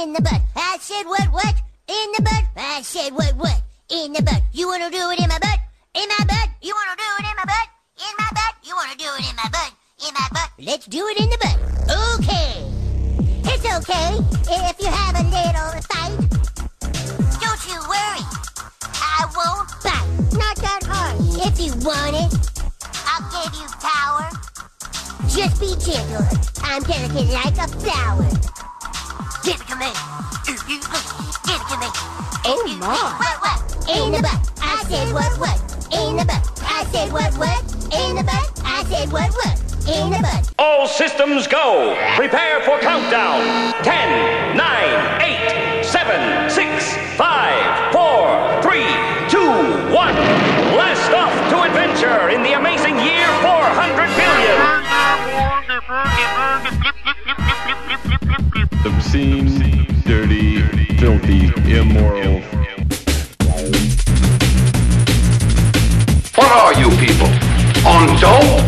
in the butt. I said what? In the butt. I said what? In the butt. You wanna do it in my butt? In my butt. You wanna do it in my butt? In my butt. You wanna do it in my butt? In my butt. Let's do it in the butt. Okay. It's okay if you have a little fight. Don't you worry. I won't bite. Not that hard. If you want it, I'll give you power. Just be gentle. I'm delicate like a flower. Give it to me. If you give it to me. Oh my. What? In the butt. I said what? In the butt. I said what? In the butt. I said what? In the butt. All systems go. Prepare for countdown. 10, 9, 8, 7, 6, 5, 4, 3, 2, 1. Blast off to adventure in the amazing year 400 billion. Obscene, dirty, filthy, immoral. What are you people? On dope?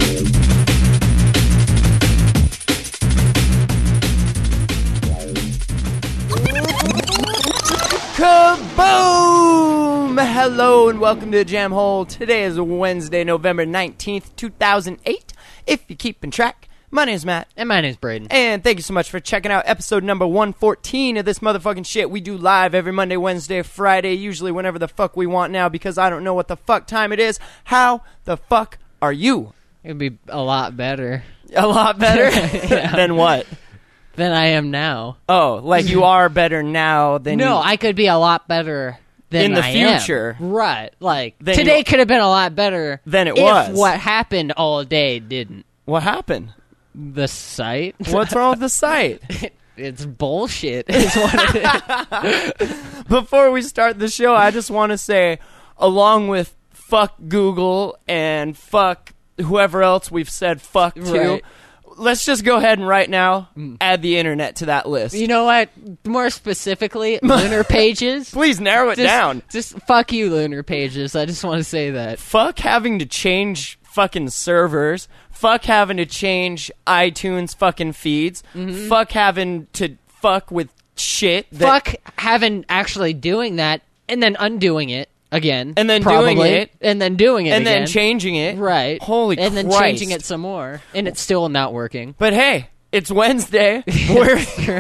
Kaboom! Hello and welcome to the Jam Hole. Today is Wednesday, November 19th, 2008. If you're keeping track, my name's Matt. And my name's Braden. And thank you so much for checking out episode number 114 of this motherfucking shit. We do live every Monday, Wednesday, Friday, usually whenever the fuck we want now because I don't know what the fuck time it is. How the fuck are you? It'd be a lot better. A lot better? Yeah. Than what? Than I am now. Oh, like you are better now than No, you... I could be a lot better than in the I am. future. Right. Like, Then today you- could have been a lot better than it if was. what happened all day didn't. What happened? The site? What's wrong with the site? It's bullshit is what it is. Before we start the show, I just want to say, along with fuck Google and fuck whoever else we've said fuck to, Right. let's just go ahead and right now add the internet to that list. You know what? More specifically, Lunar Pages. Please narrow it down. Just fuck you, Lunar Pages. I just want to say that. Fuck having to change fucking servers. Fuck having to change iTunes fucking feeds. Fuck having to fuck with shit. Fuck having actually doing that and then undoing it again. And then probably, doing it. And then doing it and again. then changing it. Right. Holy And Christ. then changing it some more. And it's still not working. But hey, it's Wednesday. We're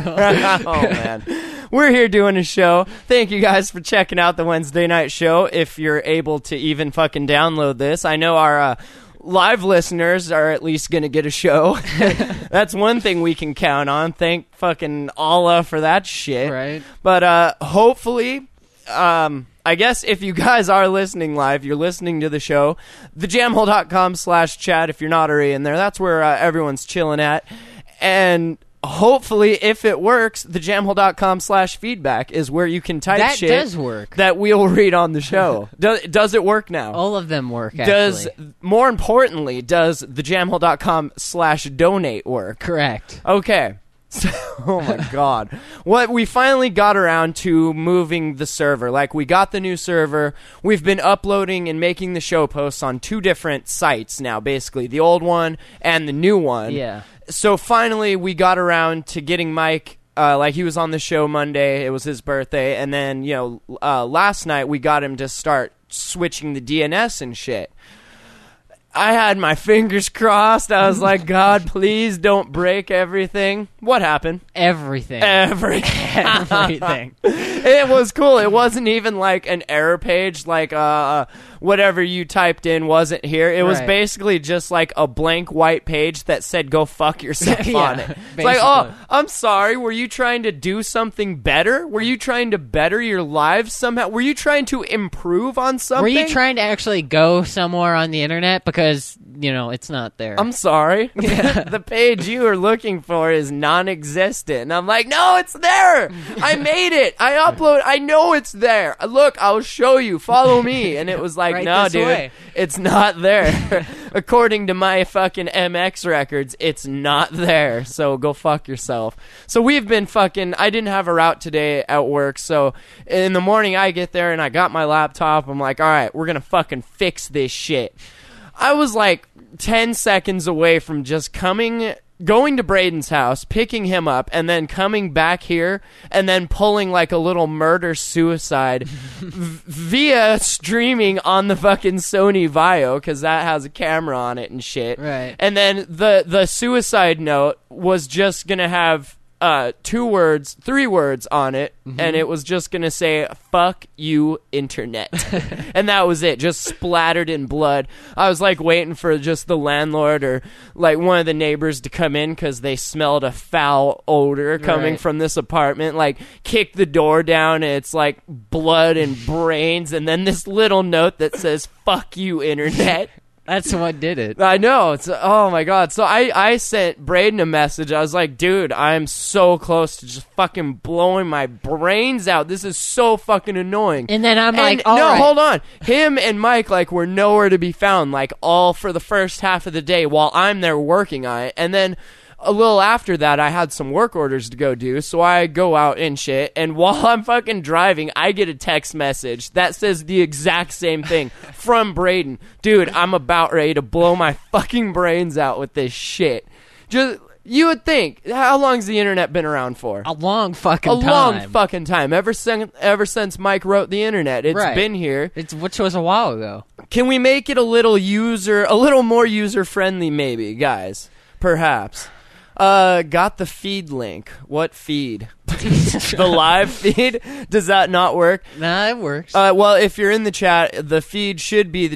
oh man. We're here doing a show. Thank you guys for checking out the Wednesday night show. If you're able to even fucking download this, I know our live listeners are at least gonna get a show. That's one thing we can count on. Thank fucking Allah for that shit. Right. But hopefully, I guess if you guys are listening live, you're listening to the show, thejamhole.com/chat if you're not already in there. That's where everyone's chilling at. And hopefully, if it works, thejamhole.com/feedback is where you can type That shit does work. that we'll read on the show. Does it work now? All of them work, Does, actually. more importantly, does thejamhole.com/donate work? Correct. Okay. So, oh my god. What we finally got around to moving the server. Like, we got the new server. We've been uploading and making the show posts on two different sites now, basically. The old one and the new one. Yeah. So finally we got around to getting Mike, like he was on the show Monday. It was his birthday. And then, last night we got him to start switching the DNS and shit. I had my fingers crossed. I was like, God, please don't break everything. What happened? Everything. Everything. It was cool. It wasn't even like an error page, like whatever you typed in wasn't here. It was Right. basically just like a blank white page that said "Go fuck yourself" Yeah, on it. It's like, oh, basically. I'm sorry. Were you trying to do something better? Were you trying to better your lives somehow? Were you trying to improve on something? Were you trying to actually go somewhere on the internet? Because, it's not there. I'm sorry. The page you are looking for is non-existent. And I'm like, no, it's there. I made it. I know it's there. Look, I'll show you. Follow me. And it was like, Right no, this dude, way. it's not there. According to my fucking MX records, it's not there. So go fuck yourself. So we've been fucking, I didn't have a route today at work. So in the morning I get there and I got my laptop. I'm like, all right, we're going to fucking fix this shit. I was like 10 seconds away from just coming going to Braden's house, picking him up, and then coming back here, and then pulling like a little murder-suicide via streaming on the fucking Sony Vaio, because that has a camera on it and shit. Right. And then the suicide note was just going to have 3 words on it, and it was just gonna say "fuck you, internet," and that was it, just splattered in blood. I was like waiting for just the landlord or like one of the neighbors to come in because they smelled a foul odor coming from this apartment. Like, kick the door down, and it's like blood and brains, and then this little note that says "fuck you, internet." That's what did it. I know. It's, oh my God. So I sent Braden a message. I was like, dude, I'm so close to just fucking blowing my brains out. This is so fucking annoying. And then I'm like, all no, right. hold on. Him and Mike, like, were nowhere to be found, like, all for the first half of the day while I'm there working on it. And then a little after that, I had some work orders to go do, so I go out and shit, and while I'm fucking driving, I get a text message that says the exact same thing from Braden. Dude, I'm about ready to blow my fucking brains out with this shit. Just, you would think, how long's the internet been around for? A long fucking A time. long fucking time. Ever since Mike wrote the internet, it's Right. been here. Which was a while ago. Can we make it a little more user-friendly, maybe, guys? Perhaps. Got the feed link. What feed? The live feed? Does that not work? Nah, it works. Well, if you're in the chat, the feed should be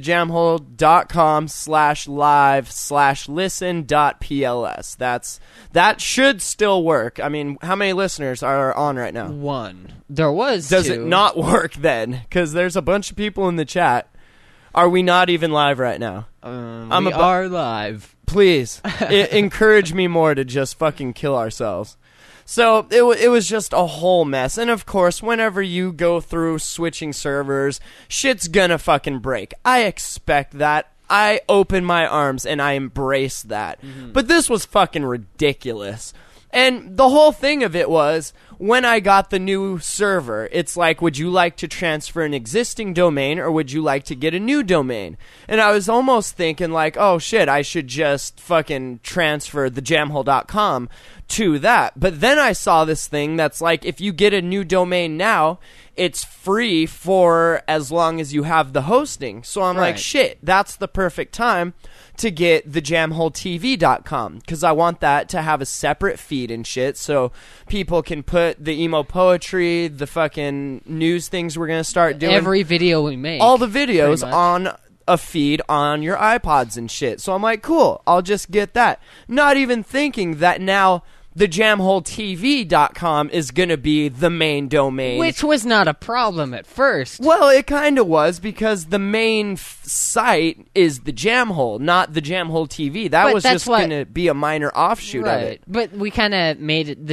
thejamhole.com/live/listen.pls. That should still work. I mean, how many listeners are on right now? 1. There was Does 2. it not work then? Because there's a bunch of people in the chat. Are we not even live right now? We are live. Please, encourage me more to just fucking kill ourselves. So it was just a whole mess. And of course, whenever you go through switching servers, shit's gonna fucking break. I expect that. I open my arms and I embrace that. But this was fucking ridiculous. And the whole thing of it was, when I got the new server, it's like, would you like to transfer an existing domain or would you like to get a new domain? And I was almost thinking like, oh shit, I should just fucking transfer thejamhole.com to that. But then I saw this thing that's like, if you get a new domain now, it's free for as long as you have the hosting. So I'm like, Right. shit, that's the perfect time to get thejamholetv.com, because I want that to have a separate feed and shit, so people can put the emo poetry, the fucking news things we're going to start doing. Every video we make. All the videos pretty much. on a feed on your iPods and shit. So I'm like, cool, I'll just get that. Not even thinking that now thejamholetv.com is going to be the main domain. Which was not a problem at first. Well, it kind of was, because the main site is the Jamhole, not the Jamhole TV. That But was that's just what- going to be a minor offshoot of it. But we kind of made it the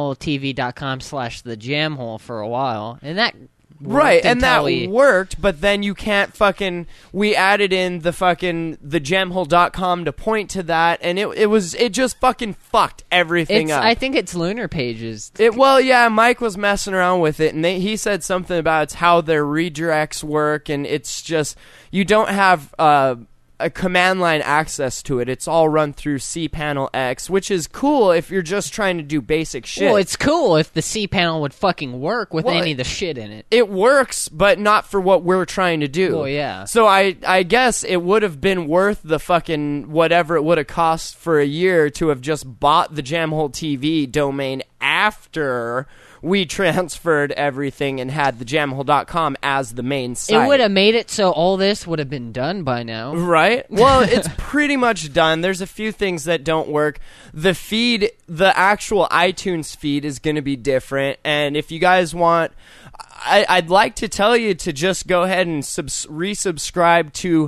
jamholetv.com/thejamhole for a while, and that Right, worked and that until we- worked, but then you can't fucking... We added in the fucking... thejamhole.com to point to that, and it just fucking fucked everything up. I think it's Lunar Pages. Well, yeah, Mike was messing around with it, and he said something about it's how their redirects work, and it's just... You don't have... a command line access to it. It's all run through cPanel X, which is cool if you're just trying to do basic shit. Well, it's cool if the cPanel would fucking work with Well, any of the shit in it. It works, but not for what we're trying to do. Well, yeah. So I guess it would have been worth the fucking whatever it would have cost for a year to have just bought the Jamhole TV domain after we transferred everything and had the jamhole.com as the main site. It would have made it so all this would have been done by now. Right? Well, it's pretty much done. There's a few things that don't work. The feed, the actual iTunes feed is going to be different. And if you guys want, I'd like to tell you to just go ahead and resubscribe to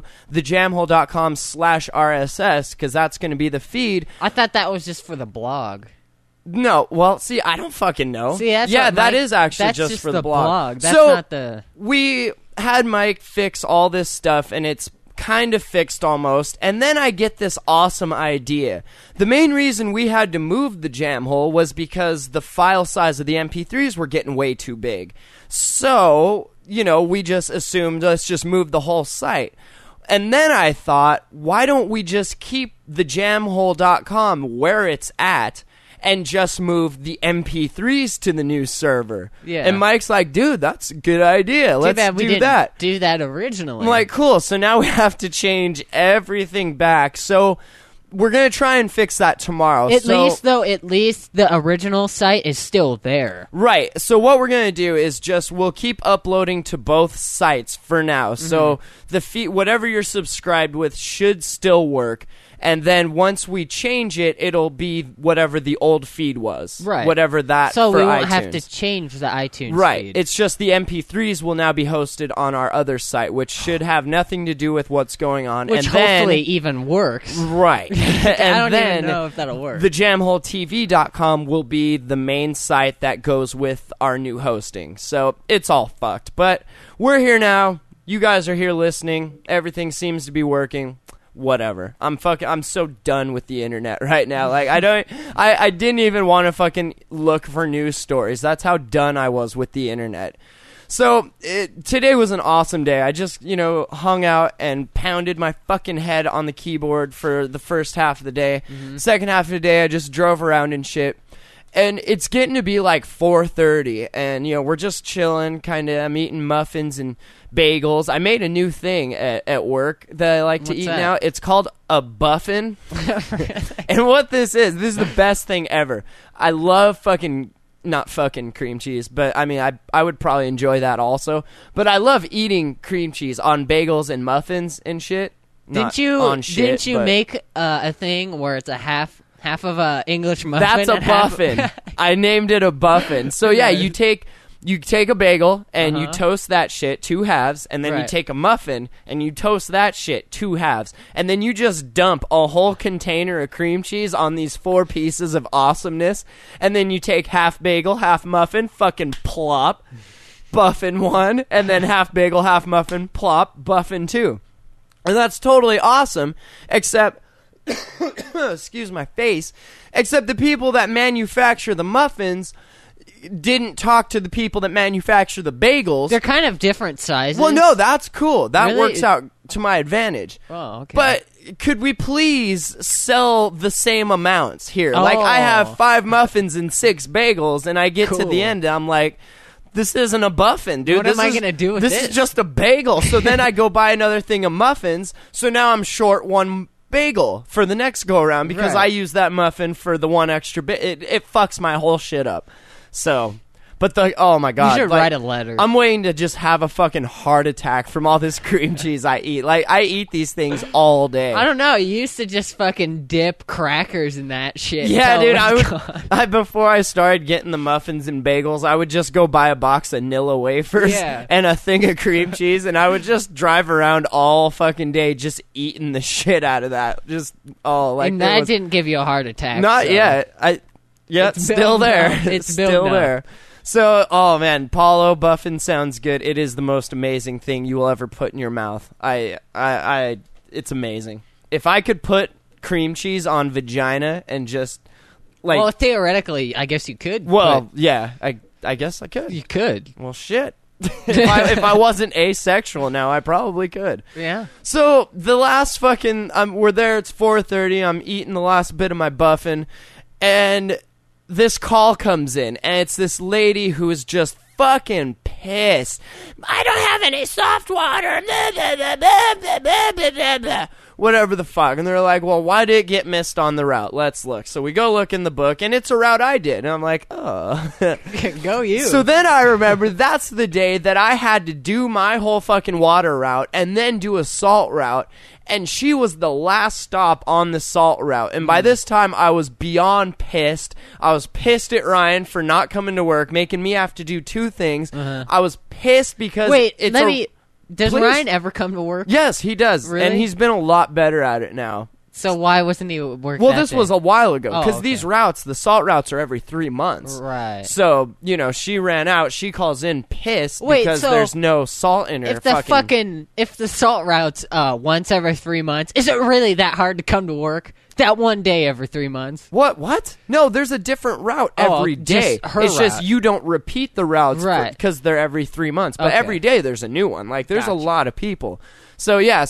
thejamhole.com/RSS, because that's going to be the feed. I thought that was just for the blog. No, well, see, I don't fucking know. See, that's yeah, what that Mike- is actually that's just for the blog. That's so not the... we had Mike fix all this stuff, and it's kind of fixed almost, and then I get this awesome idea. The main reason we had to move the Jamhole was because the file size of the MP3s were getting way too big. So, we just assumed let's just move the whole site. And then I thought, why don't we just keep the jamhole.com where it's at and just move the MP3s to the new server? Yeah. And Mike's like, dude, that's a good idea. Let's do that. Do that originally. I'm like, cool. So now we have to change everything back. So we're going to try and fix that tomorrow. At least the original site is still there. Right. So what we're going to do is we'll keep uploading to both sites for now. So the feed, whatever you're subscribed with should still work. And then once we change it, it'll be whatever the old feed was. Right. Whatever that So for we won't iTunes. have to change the iTunes Right. feed. It's just the MP3s will now be hosted on our other site, which should have nothing to do with what's going on. Which and then, hopefully even works. Right. I And don't then even know if that'll work. the jamholetv.com will be the main site that goes with our new hosting. So it's all fucked. But we're here now. You guys are here listening. Everything seems to be working. Whatever. I'm so done with the internet right now. Like I didn't even want to fucking look for news stories. That's how done I was with the internet. So today was an awesome day. I just, hung out and pounded my fucking head on the keyboard for the first half of the day. Second half of the day, I just drove around and shit. And it's getting to be like 4:30, and we're just chilling, kind of. I'm eating muffins and bagels. I made a new thing at work that I like to eat now. It's called a buffin. And what this is the best thing ever. I love not fucking cream cheese, but I mean, I would probably enjoy that also. But I love eating cream cheese on bagels and muffins and shit. Didn't you make a thing where it's a half of a English muffin? That's a and half- buffin. I named it a buffin. So yeah, you take a bagel and you toast that shit 2 halves, and then you take a muffin and you toast that shit 2 halves, and then you just dump a whole container of cream cheese on these 4 pieces of awesomeness, and then you take half bagel, half muffin, fucking plop, buffin 1, and then half bagel, half muffin, plop, buffin 2. And that's totally awesome, except excuse my face, except the people that manufacture the muffins didn't talk to the people that manufacture the bagels. They're kind of different sizes. Well, no, that's cool. That Really? works out to my advantage. Oh, okay. But could we please sell the same amounts here? Like, I have Oh. 5 muffins and 6 bagels, and I get to the Cool. end, and I'm like, this isn't a buffin, dude. What am I gonna do with this? this? Is just a bagel. So then I go buy another thing of muffins, so now I'm short 1 bagel for the next go around because Right. I use that muffin for the 1 extra bit. It fucks my whole shit up. So, but oh my god, You should write a letter. I'm waiting to just have a fucking heart attack from all this cream cheese I eat. Like, I eat these things all day. I don't know. You used to just fucking dip crackers in that shit. Yeah, until dude. it was gone. Before I started getting the muffins and bagels, I would just go buy a box of Nilla wafers Yeah. and a thing of cream cheese, and I would just drive around all fucking day just eating the shit out of that. Just and there that was- didn't give you a heart attack. not so. yet. It's Still building there. up. It's still building up. there. So, oh man, Paulo Buffin sounds good. It is the most amazing thing you will ever put in your mouth. It's amazing. If I could put cream cheese on vagina and just like, Well, theoretically, I guess you could. yeah, I guess I could. You could. Well, shit. if I wasn't asexual now, I probably could. Yeah. So the last fucking, we're there. It's 4:30. I'm eating the last bit of my buffin, and this call comes in, and it's this lady who is just fucking pissed. I don't have any soft water. Blah, blah, blah, blah, blah, blah, blah, blah, blah. Whatever the fuck. And they're like, well, why did it get missed on the route? Let's look. So we go look in the book, and it's a route I did. And I'm like, oh. Go you. So then I remember that's the day that I had to do my whole fucking water route and then do a salt route. And she was the last stop on the salt route. And by this time, I was beyond pissed. I was pissed at Ryan for not coming to work, making me have to do 2 things. I was pissed because Wait, it's does Please. Ryan ever come to work? Yes, he does. Really? And he's been a lot better at it now. So why wasn't he working? Well, this was a while ago because okay. these routes, the salt routes, are every 3 months. Right. So she ran out. She calls in pissed because there's no salt in her. If the salt routes once every 3 months, is it really that hard to come to work? That one day every 3 months? What? No, there's a different route every day. It's just you don't repeat the routes because they're every 3 months. But every day there's a new one. Like there's a lot of people. So yeah.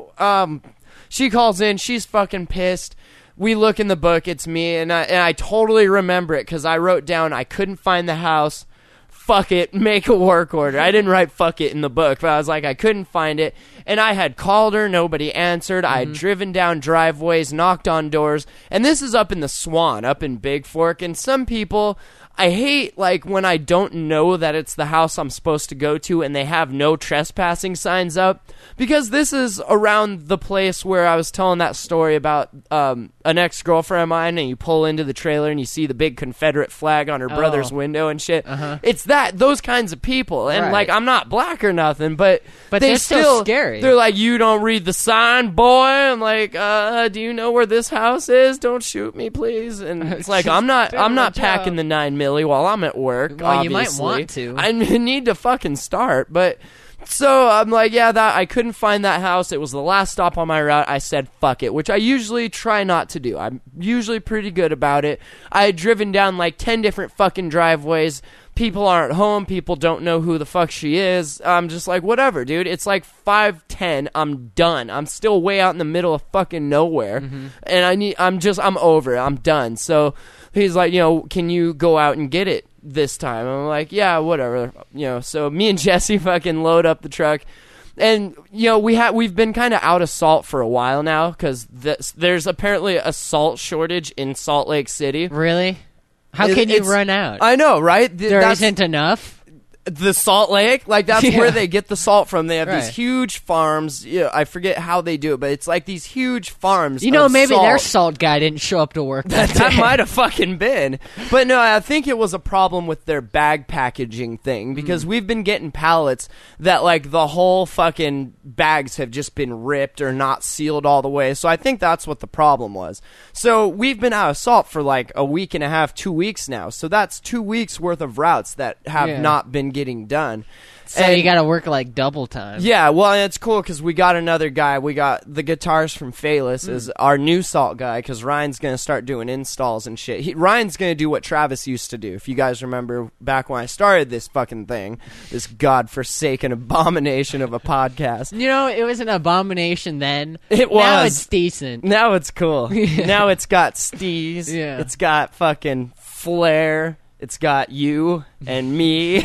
She calls in. She's fucking pissed. We look in the book. It's me, and I totally remember it because I wrote down I couldn't find the house. Fuck it, make a work order. I didn't write fuck it in the book, but I was like, I couldn't find it. And I had called her. Nobody answered. I had driven down driveways, knocked on doors. And this is up in the Swan, up in Big Fork. And some people... I hate, like, when I don't know that it's the house I'm supposed to go to and they have no trespassing signs up, because this is around the place where I was telling that story about an ex-girlfriend of mine, and you pull into the trailer and you see the big Confederate flag on her brother's window and shit. It's those kinds of people. And, like, I'm not black or nothing, but they still scary. They're like, you don't read the sign, boy? I'm like, do you know where this house is? Don't shoot me, please. And it's like, I'm not packing the 9 milli while I'm at work. Well, obviously. you might want to. I need to fucking start, but so I'm like, that I couldn't find that house. It was the last stop on my route. I said fuck it, which I usually try not to do. I'm usually pretty good about it. I had driven down like 10 different fucking driveways. People aren't home. People don't know who the fuck she is. I'm just like, whatever, dude. It's like 5:10. I'm done. I'm still way out in the middle of fucking nowhere, and I'm over it. I'm done. So he's like, can you go out and get it this time? I'm like, yeah, whatever. So me and Jesse fucking load up the truck. And, we've been kind of out of salt for a while now because there's apparently a salt shortage in Salt Lake City. Really? How can you run out? I know, right? There isn't enough? The Salt Lake, like that's where they get the salt from. They have these huge farms. I forget how they do it, but it's like these huge farms. Maybe salt. their salt guy didn't show up to work that day. That might have fucking been. But no, I think it was a problem with their bag packaging thing because we've been getting pallets that like the whole fucking bags have just been ripped or not sealed all the way. So I think that's what the problem was. So we've been out of salt for like a week and a half, 2 weeks now. So that's 2 weeks worth of routes that have not been getting done. So you got to work like double time. Yeah, well, and it's cool because we got another guy. We got the guitars from Phalis is our new salt guy because Ryan's going to start doing installs and shit. Ryan's going to do what Travis used to do. If you guys remember back when I started this fucking thing, this godforsaken abomination of a podcast. It was an abomination then. It was. Now it's decent. Now it's cool. Now it's got steez. Yeah. It's got fucking flair. It's got you and me.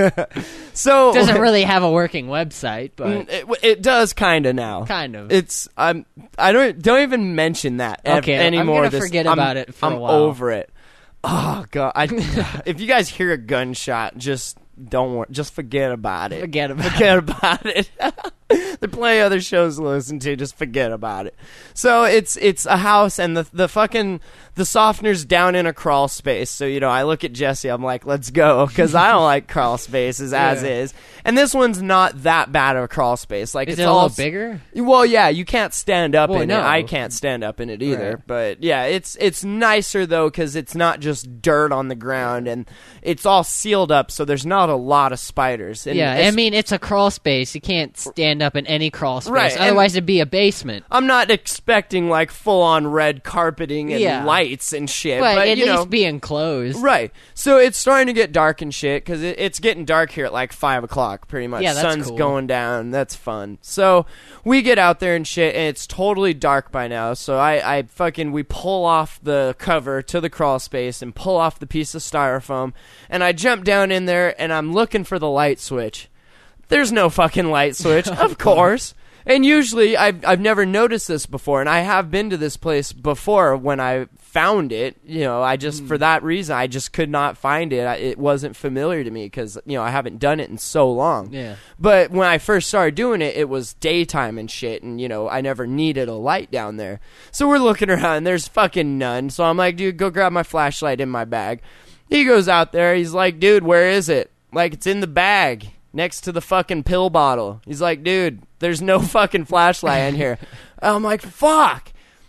So it doesn't really have a working website, but it does kind of now. Kind of. It's I don't even mention that anymore. I'm gonna forget about it for a while. I'm over it. Oh god! If you guys hear a gunshot, just don't worry. Just forget about it. Forget about it. There are plenty of other shows to listen to. Just forget about it. So it's a house, and the fucking the softener's down in a crawl space. So I look at Jesse. I'm like, let's go, because I don't like crawl spaces as is. And this one's not that bad of a crawl space. Like, is it's it a little bigger? Well, yeah, you can't stand up in no. it. I can't stand up in it either. Right. But yeah, it's nicer though because it's not just dirt on the ground, and it's all sealed up, so there's not a lot of spiders. And it's a crawl space. You can't stand up in any crawl space. Right, Otherwise, it'd be a basement. I'm not expecting like full-on red carpeting and lights and shit, but at least be enclosed. Right. So it's starting to get dark and shit because it's getting dark here at like 5 o'clock, pretty much. Yeah, that's Sun's cool. going down. That's fun. So we get out there and shit, and it's totally dark by now. So we pull off the cover to the crawl space and pull off the piece of styrofoam, and I jump down in there and I'm looking for the light switch. There's no fucking light switch, of course. And usually, I've never noticed this before, and I have been to this place before when I found it. I just, for that reason, I just could not find it. It wasn't familiar to me because, I haven't done it in so long. Yeah. But when I first started doing it, it was daytime and shit, and, I never needed a light down there. So we're looking around, and there's fucking none. So I'm like, dude, go grab my flashlight in my bag. He goes out there. He's like, dude, where is it? Like, it's in the bag. Next to the fucking pill bottle. He's like, dude, there's no fucking flashlight in here. I'm like, fuck.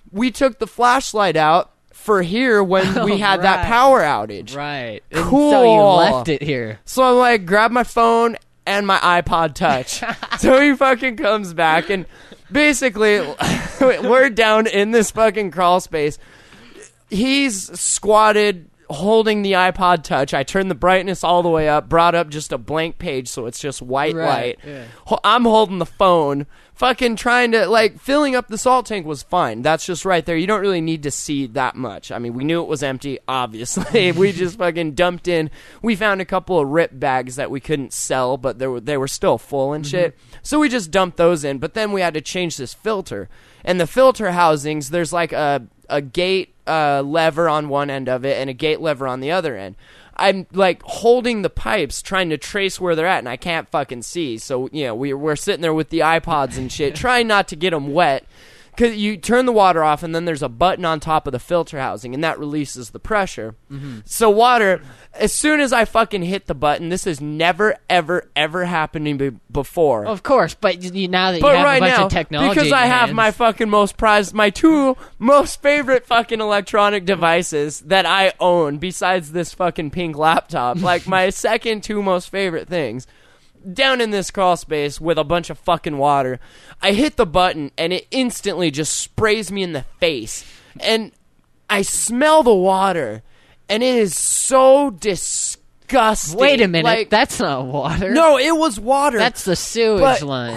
we took the flashlight out for here when we had that power outage. Right. Cool. So you left it here. So I'm like, grab my phone and my iPod Touch. So he fucking comes back, and basically, we're down in this fucking crawl space. He's squatted holding the iPod Touch. I turned the brightness all the way up, brought up just a blank page so it's just white light. Yeah. I'm holding the phone, fucking trying to, like, filling up the salt tank was fine. That's just right there. You don't really need to see that much. I mean, we knew it was empty, obviously. We just fucking dumped in. We found a couple of rip bags that we couldn't sell, but they were still full and shit. So we just dumped those in, but then we had to change this filter. And the filter housings, there's like a gate lever on one end of it and a gate lever on the other end. I'm like holding the pipes trying to trace where they're at, and I can't fucking see. So, you know, we're sitting there with the iPods and shit, trying not to get them wet. Because you turn the water off, and then there's a button on top of the filter housing, and that releases the pressure. So water, as soon as I fucking hit the button, this has never, ever, ever happened to me before. Of course, but now that you But have right a bunch now, of technology because in I your have hands- my fucking my two most favorite fucking electronic devices that I own, besides this fucking pink laptop, like my second two most favorite things, down in this crawl space with a bunch of fucking water. I hit the button, and it instantly just sprays me in the face. And I smell the water, and it is so disgusting. Wait a minute, Like, that's not water. no, it was water. That's the sewage But line.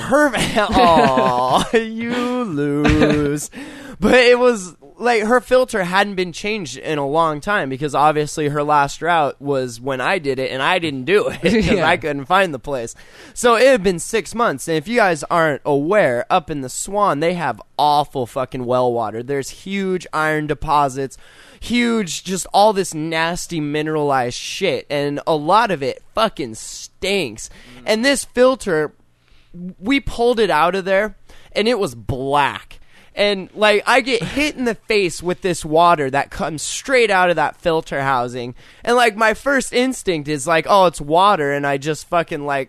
oh, you lose. But it was like her filter hadn't been changed in a long time, because obviously her last route was when I did it, and I didn't do it because Yeah. I couldn't find the place. So it had been 6 months. And if you guys aren't aware, up in the Swan, they have awful fucking well water. There's huge iron deposits, huge, just all this nasty mineralized shit, and a lot of it fucking stinks. And this filter, we pulled it out of there, and it was black. And, like, I get hit in the face with this water that comes straight out of that filter housing. And, like, my first instinct is, like, oh, it's with lick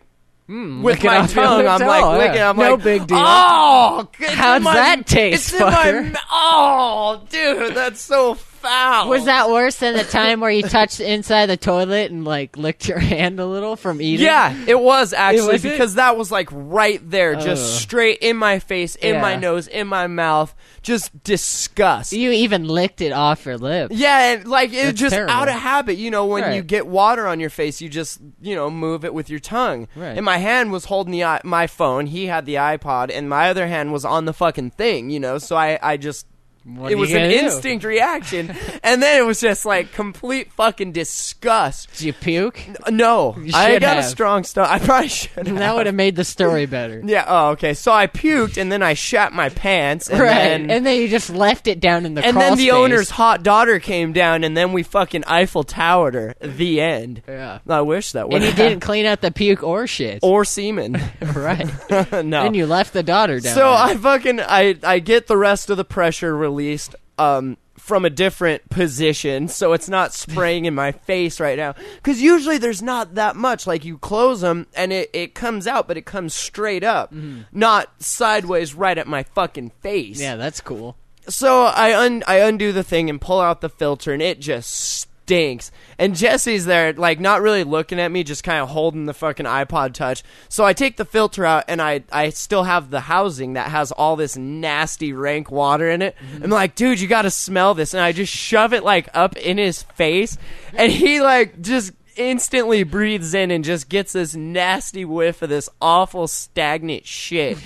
my it off your tongue, lips. I'm, like, Oh, licking. yeah. I'm No like, big deal. oh! It's How'd in my- that taste, It's in my fucker? oh, dude, that's so foul. Was that worse than the time where you touched the inside of the toilet and, like, licked your hand a little from eating? Yeah, it was actually, Was it? because that was like right there, just straight in my face, in my Yeah. nose, in my mouth, just disgust. You even licked it off your lips. Yeah, and like it That's just terrible. out of habit, you know, when Right. you get water on your face, you just, you know, move it with your tongue. Right. And my hand was holding my phone, he had the iPod, and my other hand was on the fucking thing, you know, so I just... What it are was you an gonna do? instinct reaction, and then it was just like complete fucking disgust. Did you puke? No, You I should got a have. strong stomach. I probably should have. That would have made the story better. Yeah, oh, okay. So I puked, and then I shat my pants, and Right. then... You just left it down in the and crawl then the space. owner's hot daughter came down, and then we fucking Eiffel Towered her. The end. Yeah. I wish that would And you have didn't clean out the puke or shit. or semen. Right. No. Then you left the daughter down So there. I fucking I get the rest of the pressure released from a different position, so it's not spraying in my face right now. Because usually there's not that much. Like, you close them and it comes out, but it comes straight up, not sideways right at my fucking face. Yeah, that's cool. So I undo the thing and pull out the filter, and it just stinks. And Jesse's there, like, not really looking at me, just kind of holding the fucking iPod Touch. So I take the filter out, and I still have the housing that has all this nasty, rank water in it. I'm like, dude, you gotta smell this. And I just shove it, like, up in his face, and he, like, just instantly breathes in and just gets this nasty whiff of this awful stagnant shit.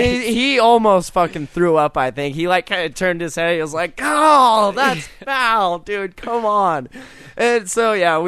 He almost fucking threw up, I think. He like kind of turned his head. He was like, oh, that's foul, dude, come on. And so yeah,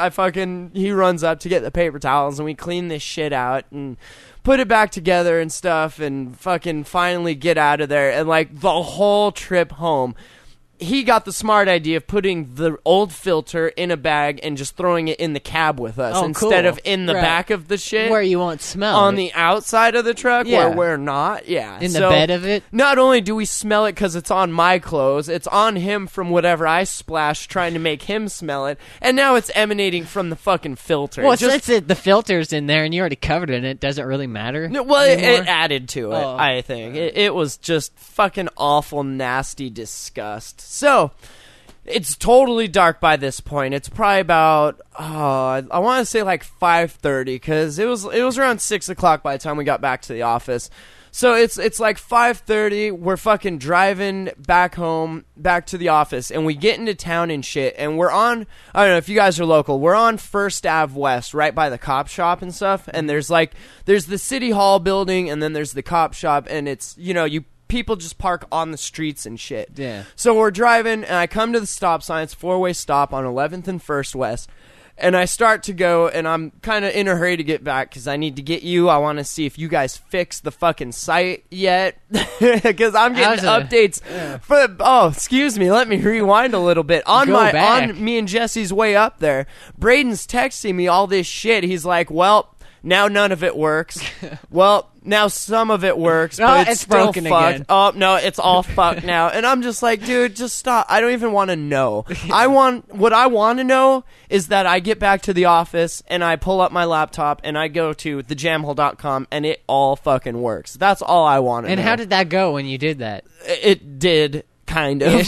he runs up to get the paper towels, and we clean this shit out and put it back together and stuff, and fucking finally get out of there. And like the whole trip home, he got the smart idea of putting the old filter in a bag and just throwing it in the cab with us instead of in the back of the shit. Where you won't smell on it. the outside of the truck where we're not. Yeah. In the bed of it? Not only do we smell it because it's on my clothes, it's on him from whatever I splashed trying to make him smell it, and now it's emanating from the fucking filter. Well, since the filter's in there and you already covered it, it doesn't really matter. No, well, it added to it, I think. It was just fucking awful, nasty disgust. So, it's totally dark by this point. It's probably about, I want to say like 5:30, because it was around 6 o'clock by the time we got back to the office. So it's like 5:30. We're fucking driving back home, back to the office, and we get into town and shit. And we're on, I don't know if you guys are local, we're on First Ave West, right by the cop shop and stuff. And there's the City Hall building, and then there's the cop shop, and it's, people just park on the streets and shit. Yeah. So we're driving, and I come to the stop sign. It's a 4-way stop on 11th and First West. And I start to go, and I'm kind of in a hurry to get back because I need to get you. I want to see if you guys fixed the fucking site yet, because I'm getting updates. Excuse me. Let me rewind a little bit. On me and Jesse's way up there, Braden's texting me all this shit. He's like, "Well, now none of it works. Well, now some of it works, but it's still broken fucked. again. Oh, no, it's all fucked now." And I'm just like, dude, just stop. I don't even want to know. What I want to know is that I get back to the office and I pull up my laptop and I go to thejamhole.com and it all fucking works. That's all I want to know. And how did that go when you did that? It did. Kind of.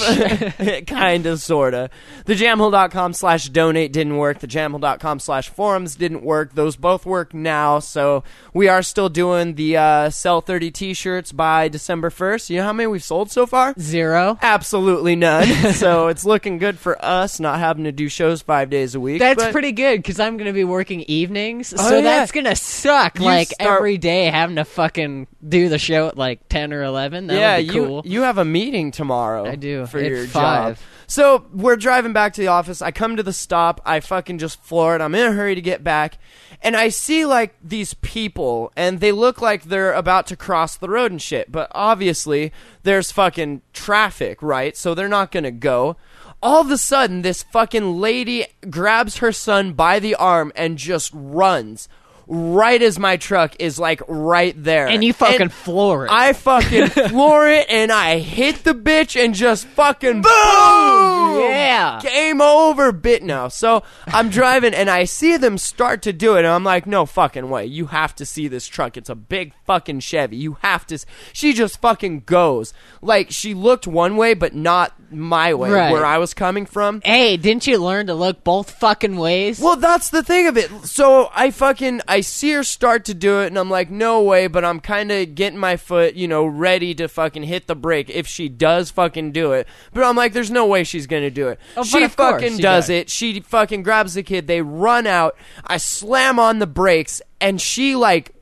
Kind of, sort of. Thejamhole.com/donate didn't work. Thejamhole.com/forums didn't work. Those both work now, so we are still doing the sell 30 t-shirts by December 1st. You know how many we've sold so far? 0. Absolutely none. So it's looking good for us, not having to do shows 5 days a week. That's pretty good, because I'm going to be working evenings, so that's going to suck, every day having to fucking do the show at like 10 or 11. That would be cool. You have a meeting tomorrow. I do. For at your 5. job. So we're driving back to the office. I come to the stop. I fucking just floor it. I'm in a hurry to get back. And I see like these people, and they look like they're about to cross the road and shit. But obviously there's fucking traffic, right? So they're not gonna go. All of a sudden, this fucking lady grabs her son by the arm and just runs. Right as my truck is like right there. And you fucking floor it. I fucking floor it, and I hit the bitch and just fucking boom! Yeah. Game over, no. So I'm driving, and I see them start to do it, and I'm like, no fucking way. You have to see this truck. It's a big fucking Chevy. You have to. She just fucking goes. Like, she looked one way, but not my way, where I was coming from. Hey, didn't you learn to look both fucking ways? Well, that's the thing of it. So I see her start to do it, and I'm like, no way, but I'm kind of getting my foot, ready to fucking hit the brake if she does fucking do it. But I'm like, there's no way she's going to do it. Oh, she fucking does it. She fucking grabs the kid. They run out. I slam on the brakes, and she,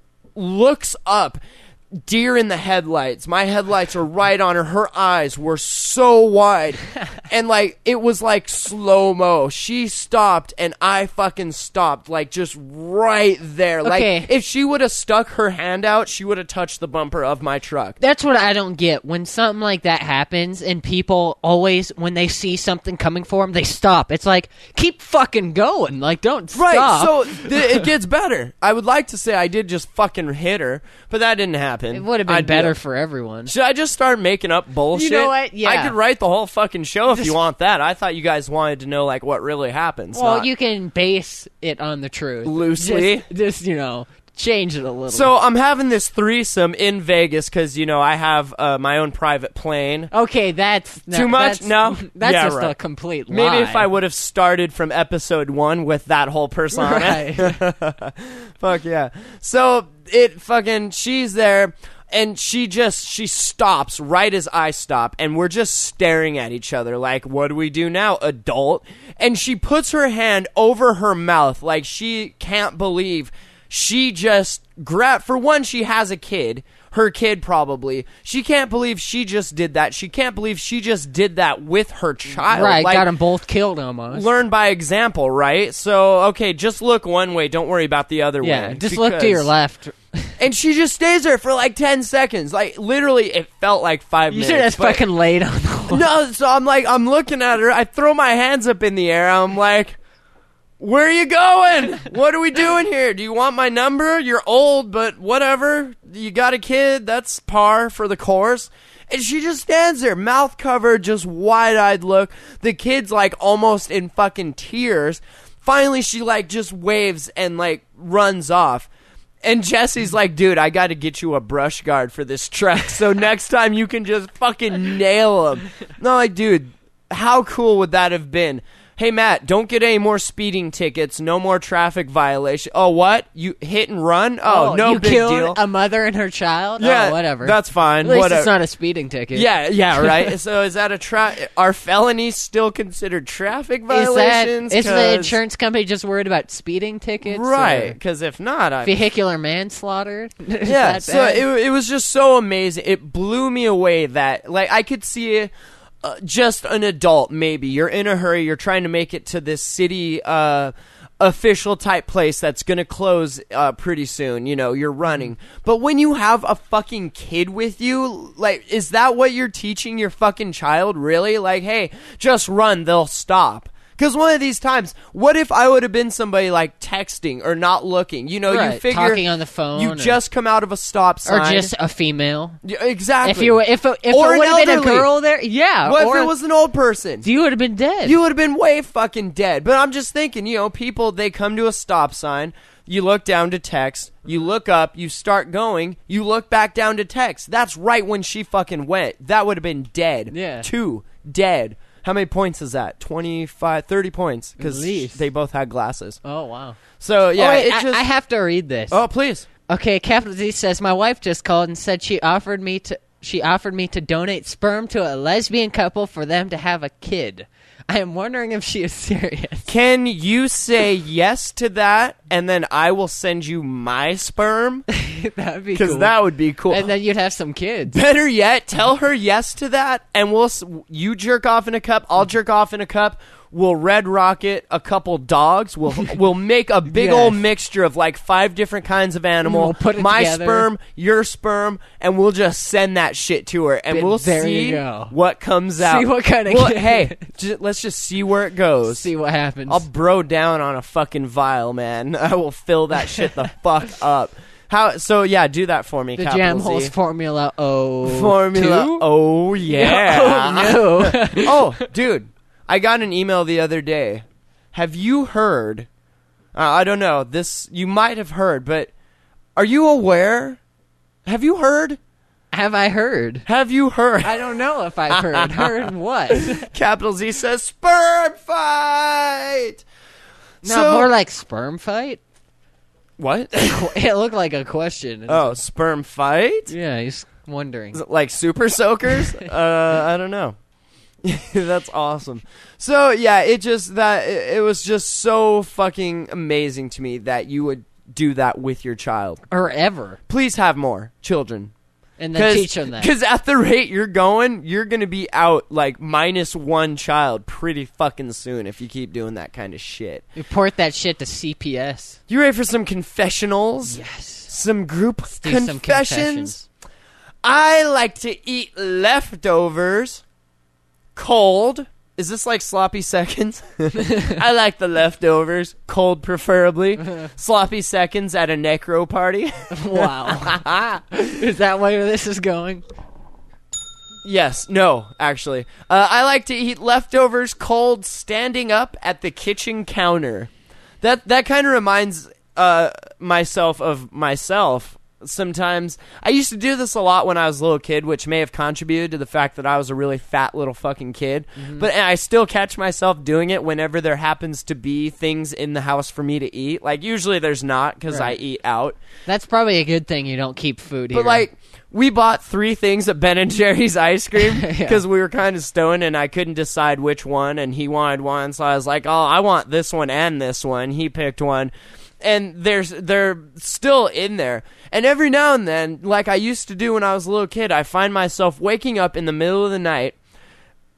looks up. Deer in the headlights. My headlights are right on her. Her eyes were so wide. And, it was slow-mo. She stopped, and I fucking stopped. Just right there. Okay. If she would have stuck her hand out, she would have touched the bumper of my truck. That's what I don't get. When something like that happens, and people always, when they see something coming for them, they stop. It's like, keep fucking going. Don't stop. Right, so it gets better. I would like to say I did just fucking hit her, but that didn't happen. It would have been better for everyone. Should I just start making up bullshit? You know what? Yeah. I could write the whole fucking show if you want that. I thought you guys wanted to know, what really happens. Well, you can base it on the truth. Loosely. Just change it a little. So I'm having this threesome in Vegas because, I have my own private plane. Okay, that's... Too much? No? That's yeah, just right. a complete lie. Maybe if I would have started from episode 1 with that whole persona. Right. Fuck yeah. So she's there... And she stops right as I stop, and we're just staring at each other like, what do we do now, adult? And she puts her hand over her mouth like she can't believe she just grabbed... For one, she has a kid. Her kid, probably. She can't believe she just did that. She can't believe she just did that with her child. Right, got them both killed almost. Learn by example, right? So, okay, just look one way. Don't worry about the other way. Yeah, just look to your left. And she just stays there for like 10 seconds. Like, literally, it felt like 5 minutes. You should have fucking laid on the wall. No, so I'm looking at her. I throw my hands up in the air. I'm like, where are you going? What are we doing here? Do you want my number? You're old, but whatever. You got a kid. That's par for the course. And she just stands there, mouth covered, just wide-eyed look. The kid's, like, almost in fucking tears. Finally, she, like, just waves and, like, runs off. And Jesse's like, dude, I got to get you a brush guard for this truck, so next time you can just fucking nail him. No, like, dude, how cool would that have been? Hey, Matt, don't get any more speeding tickets. No more traffic violation. Oh, what? You hit and run? Oh, no you big killed deal. a mother and her child? Yeah, Oh, whatever. That's fine. At least whatever. it's not a speeding ticket. Yeah, right? So is that are felonies still considered traffic violations? Is the insurance company just worried about speeding tickets? Right, because if not... vehicular manslaughter? Yeah, so it was just so amazing. It blew me away that, like, I could see just an adult, maybe. You're in a hurry. You're trying to make it to this city official type place that's going to close pretty soon. You know, you're running. But when you have a fucking kid with you, like, is that what you're teaching your fucking child, really? Like, hey, just run. They'll stop. Because one of these times, what if I would have been somebody like texting or not looking? You know, right, you figure talking on the phone, you just come out of a stop sign, or just a female. Yeah, exactly. If it would have been a girl there, yeah. What or if it was an old person? You would have been dead. You would have been way fucking dead. But I'm just thinking, you know, people, they come to a stop sign. You look down to text. You look up. You start going. You look back down to text. That's right when she fucking went. That would have been dead. Yeah. 2 dead. How many points is that? 25, 30 points. Because they both had glasses. Oh, wow. So, yeah. Wait, I have to read this. Oh, please. Okay, Capital Z says, my wife just called and said she offered me to donate sperm to a lesbian couple for them to have a kid. I am wondering if she is serious. Can you say yes to that, and then I will send you my sperm? That would be cool. Because that would be cool. And then you'd have some kids. Better yet, tell her yes to that, and you jerk off in a cup, I'll jerk off in a cup. We'll red rocket a couple dogs. We'll make a big old mixture of like 5 different kinds of animal. We'll put it my together. sperm, your sperm, and we'll just send that shit to her, and we'll see what comes out. See what kind of kid. Hey, let's just see where it goes. See what happens. I'll bro down on a fucking vial, man. I will fill that shit the fuck up. So yeah, do that for me. The Capital Jam Z. Holes Formula O. Formula. 2? Oh yeah. Oh no. Oh, dude. I got an email the other day. Have you heard? I don't know. This you might have heard, but are you aware? Have you heard? Have I heard? Have you heard? I don't know if I've heard. Heard what? Capital Z says sperm fight. No, more like sperm fight. What? It looked like a question. Oh, sperm fight? Yeah, he's wondering. Is it like super soakers? I don't know. That's awesome. So yeah, it was just so fucking amazing to me that you would do that with your child. Or ever. Please have more children. And then teach them that. Because at the rate you're going to be out like -1 child pretty fucking soon if you keep doing that kind of shit. Report that shit to CPS. You ready for some confessionals? Yes. Some group confessions? Some confessions. I like to eat leftovers cold. Is this like sloppy seconds? I like the leftovers cold, preferably. Sloppy seconds at a necro party. Wow. Is that where this is going? Yes. No, actually. I like to eat leftovers cold standing up at the kitchen counter. That kind of reminds myself of myself. Sometimes I used to do this a lot when I was a little kid, which may have contributed to the fact that I was a really fat little fucking kid. But I still catch myself doing it whenever there happens to be things in the house for me to eat. Like usually there's not because I eat out. That's probably a good thing you don't keep food here. But like we bought 3 things at Ben & Jerry's ice cream because we were kind of stoned and I couldn't decide which one, and he wanted one, so I was like, oh, I want this one and this one. He picked one. And they're still in there. And every now and then, like I used to do when I was a little kid, I find myself waking up in the middle of the night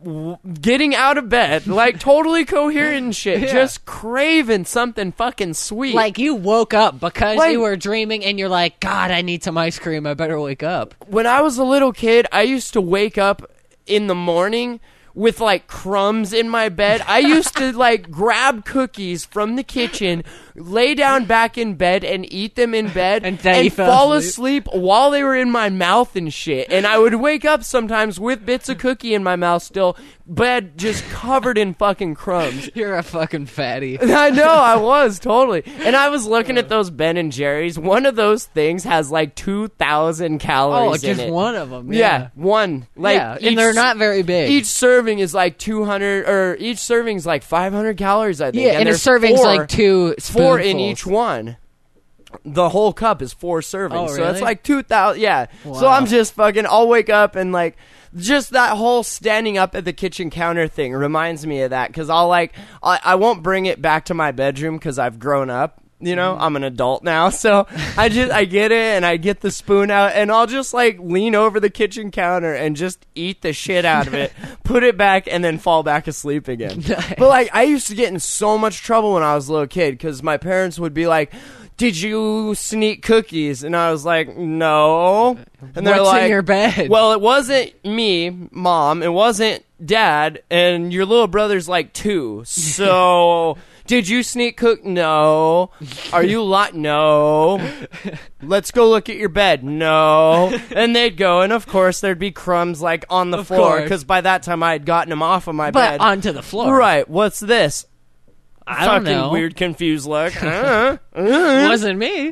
getting out of bed, like totally coherent and shit, just craving something fucking sweet. Like you woke up because Like- you were dreaming and you're like, God, I need some ice cream. I better wake up. When I was a little kid, I used to wake up in the morning with like crumbs in my bed. I used to like grab cookies from the kitchen, lay down back in bed and eat them in bed And then you fell fall asleep. asleep while they were in my mouth and shit. And I would wake up sometimes with bits of cookie in my mouth still, bed just covered in fucking crumbs. You're a fucking fatty. I know, I was, totally. And I was looking at those Ben and Jerry's. One of those things has like 2,000 calories Oh, in just it. one of them. Yeah, one. Like, yeah, and they're not very big. Each serving is like 200, or each serving is like 500 calories, I think. yeah, and a there's serving's four, like 2 spoonfuls. 4 in each one. The whole cup is 4 servings. Oh, So really? it's like 2,000. Yeah. So Wow. I'm just fucking, I'll wake up and like, just that whole standing up at the kitchen counter thing reminds me of that. Cause I'll like, I won't bring it back to my bedroom cause I've grown up. You know, I'm an adult now, so I get it, and I get the spoon out, and I'll just like lean over the kitchen counter and just eat the shit out of it, put it back, and then fall back asleep again. Nice. But like, I used to get in so much trouble when I was a little kid because my parents would be like, "Did you sneak cookies?" And I was like, "No." And they're What's like, in your bed? "Well, it wasn't me, Mom. It wasn't Dad, and your little brother's like 2, so." Did you sneak cook? No. Are you No. Let's go look at your bed. No. And they'd go, and of course there'd be crumbs like on the floor course. because by that time I had gotten them off of my but bed. onto the floor. Right. What's this? I don't Fucking know. weird, confused look. Wasn't me.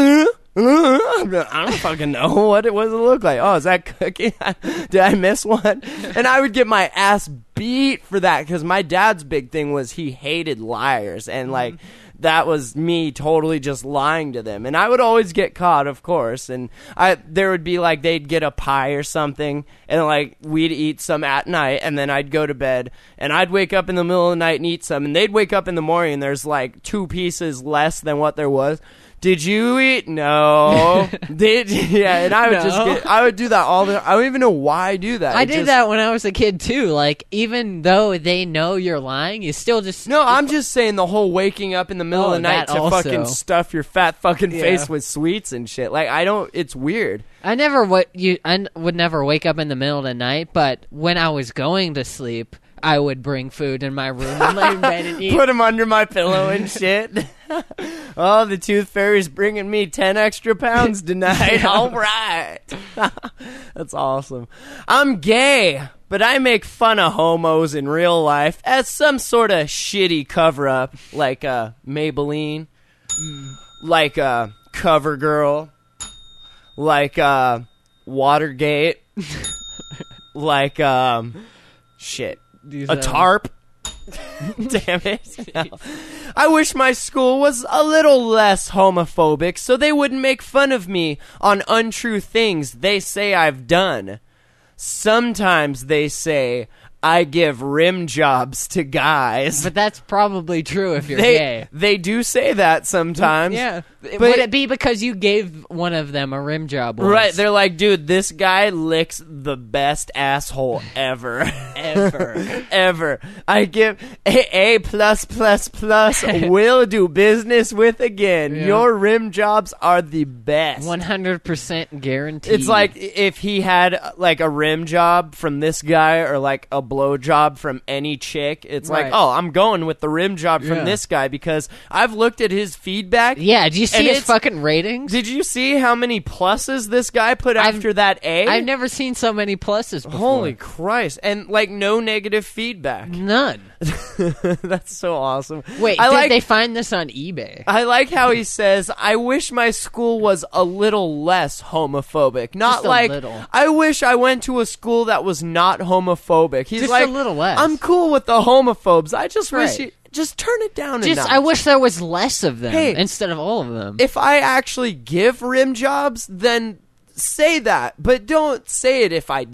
I don't fucking know what it look like. Oh, is that cookie? Did I miss one? And I would get my ass beat for that because my dad's big thing was he hated liars, and like that was me totally just lying to them. And I would always get caught, of course. And there would be like they'd get a pie or something, and like we'd eat some at night, and then I'd go to bed, and I'd wake up in the middle of the night and eat some, and they'd wake up in the morning and there's like 2 pieces less than what there was. Did you eat? No. Yeah, and I would No. I would do that all the time. I don't even know why I do that. I did that when I was a kid too. Like, even though they know you're lying, you still just No, I'm just saying the whole waking up in the middle of the night that to also. fucking stuff your fat fucking face Yeah. with sweets and shit. Like, it's weird. I would never wake up in the middle of the night, but when I was going to sleep, I would bring food in my room and lay in bed and eat. Put them under my pillow and shit. Oh, the tooth fairy's bringing me 10 extra pounds tonight. All right. That's awesome. I'm gay, but I make fun of homos in real life as some sort of shitty cover-up, like Maybelline, like CoverGirl, like Watergate, like shit. A tarp. Damn it. No. I wish my school was a little less homophobic so they wouldn't make fun of me on untrue things they say I've done. Sometimes they say I give rim jobs to guys. But that's probably true if you're gay. They do say that sometimes. Yeah. But- Would it be because you gave one of them a rim job once? Right, they're like, dude, this guy licks the best asshole ever. Ever. Ever. I give A+++, will do business with again. Yeah. Your rim jobs are the best. 100% guaranteed. It's like if he had like a rim job from this guy or like a blow job from any chick, it's like, Right. oh, I'm going with the rim job from Yeah. this guy because I've looked at his feedback. Yeah, did you see And his it's- fucking ratings? Did you see how many pluses this guy put after that A? I've never seen so many pluses before. Holy Christ. And like no negative feedback. None. That's so awesome. Wait, did they find this on eBay? I like how he says, I wish my school was a little less homophobic. Not Just a like, little. I wish I went to a school that was not homophobic. He's Just like, a little less. I'm cool with the homophobes. I just wish Right. you, just turn it down a Just, notch. I wish there was less of them Hey, instead of all of them. If I actually give rim jobs, then say that. But don't say it if I didn't.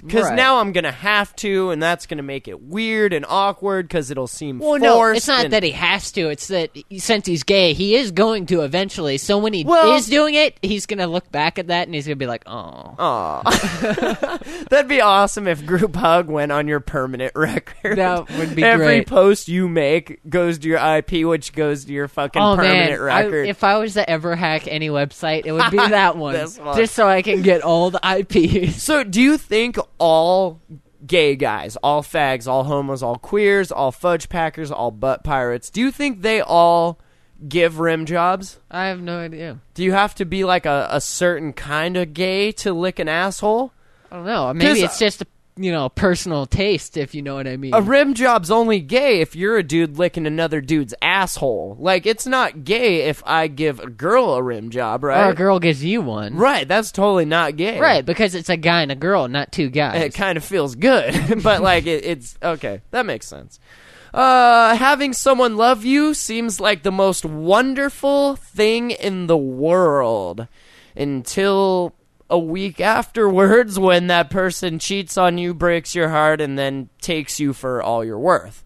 because Right. now I'm gonna have to, and that's gonna make it weird and awkward because it'll seem Well, forced. no, it's not and- that he has to. It's that since he's gay, he is going to eventually. So when he Well- is doing it, he's going to look back at that and he's going to be like, oh. Aw. That'd be awesome if group hug went on your permanent record. That would be Every great. post you make goes to your IP, which goes to your fucking Oh, permanent man. record. If I was to ever hack any website, it would be that one. This one. Just so I can get all the IPs. So, do you think all gay guys, all fags, all homos, all queers, all fudge packers, all butt pirates, do you think they all give rim jobs? I have no idea. Do you have to be like a certain kind of gay to lick an asshole? I don't know. Maybe 'Cause- it's just a personal taste, if you know what I mean. A rim job's only gay if you're a dude licking another dude's asshole. Like, it's not gay if I give a girl a rim job, right? Or a girl gives you one. Right, that's totally not gay. Right, because it's a guy and a girl, not two guys. It kind of feels good, but like it's okay. That makes sense. Having someone love you seems like the most wonderful thing in the world until a week afterwards when that person cheats on you, breaks your heart, and then takes you for all you're worth.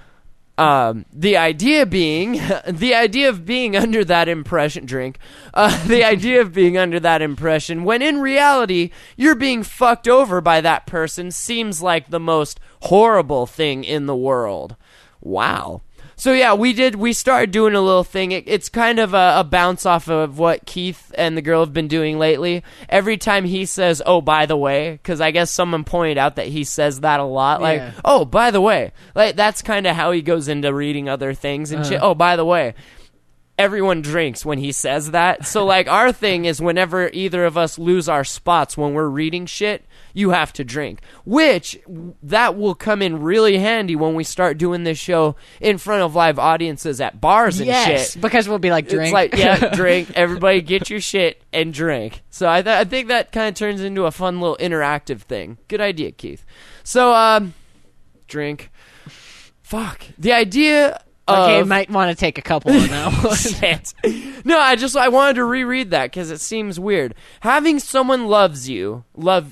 The idea of being under that impression, the idea of being under that impression, when in reality, you're being fucked over by that person, seems like the most horrible thing in the world. Wow. So yeah, we started doing a little thing. It's kind of a bounce off of what Keith and the girl have been doing lately. Every time he says, oh, by the way, because I guess someone pointed out that he says that a lot. Like, Yeah. oh, by the way. Like, that's kind of how he goes into reading other things and shit. Oh, by the way. Everyone drinks when he says that. So, like, our thing is whenever either of us lose our spots when we're reading shit, you have to drink. Which, that will come in really handy when we start doing this show in front of live audiences at bars and yes, shit. because we'll be like, drink. It's like, yeah, drink. Everybody get your shit and drink. So I think that kind of turns into a fun little interactive thing. Good idea, Keith. So, drink. Fuck. The idea... Okay, might want to take a couple on that one. Shit. No, I wanted to reread that because it seems weird. Having someone loves you,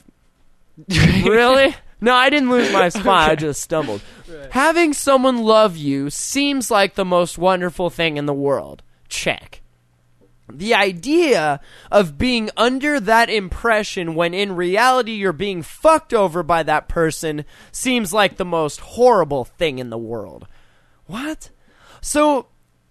really? No, I didn't lose my spot. I just stumbled. Right. Having someone love you seems like the most wonderful thing in the world. Check. The idea of being under that impression when in reality you're being fucked over by that person seems like the most horrible thing in the world. What? So,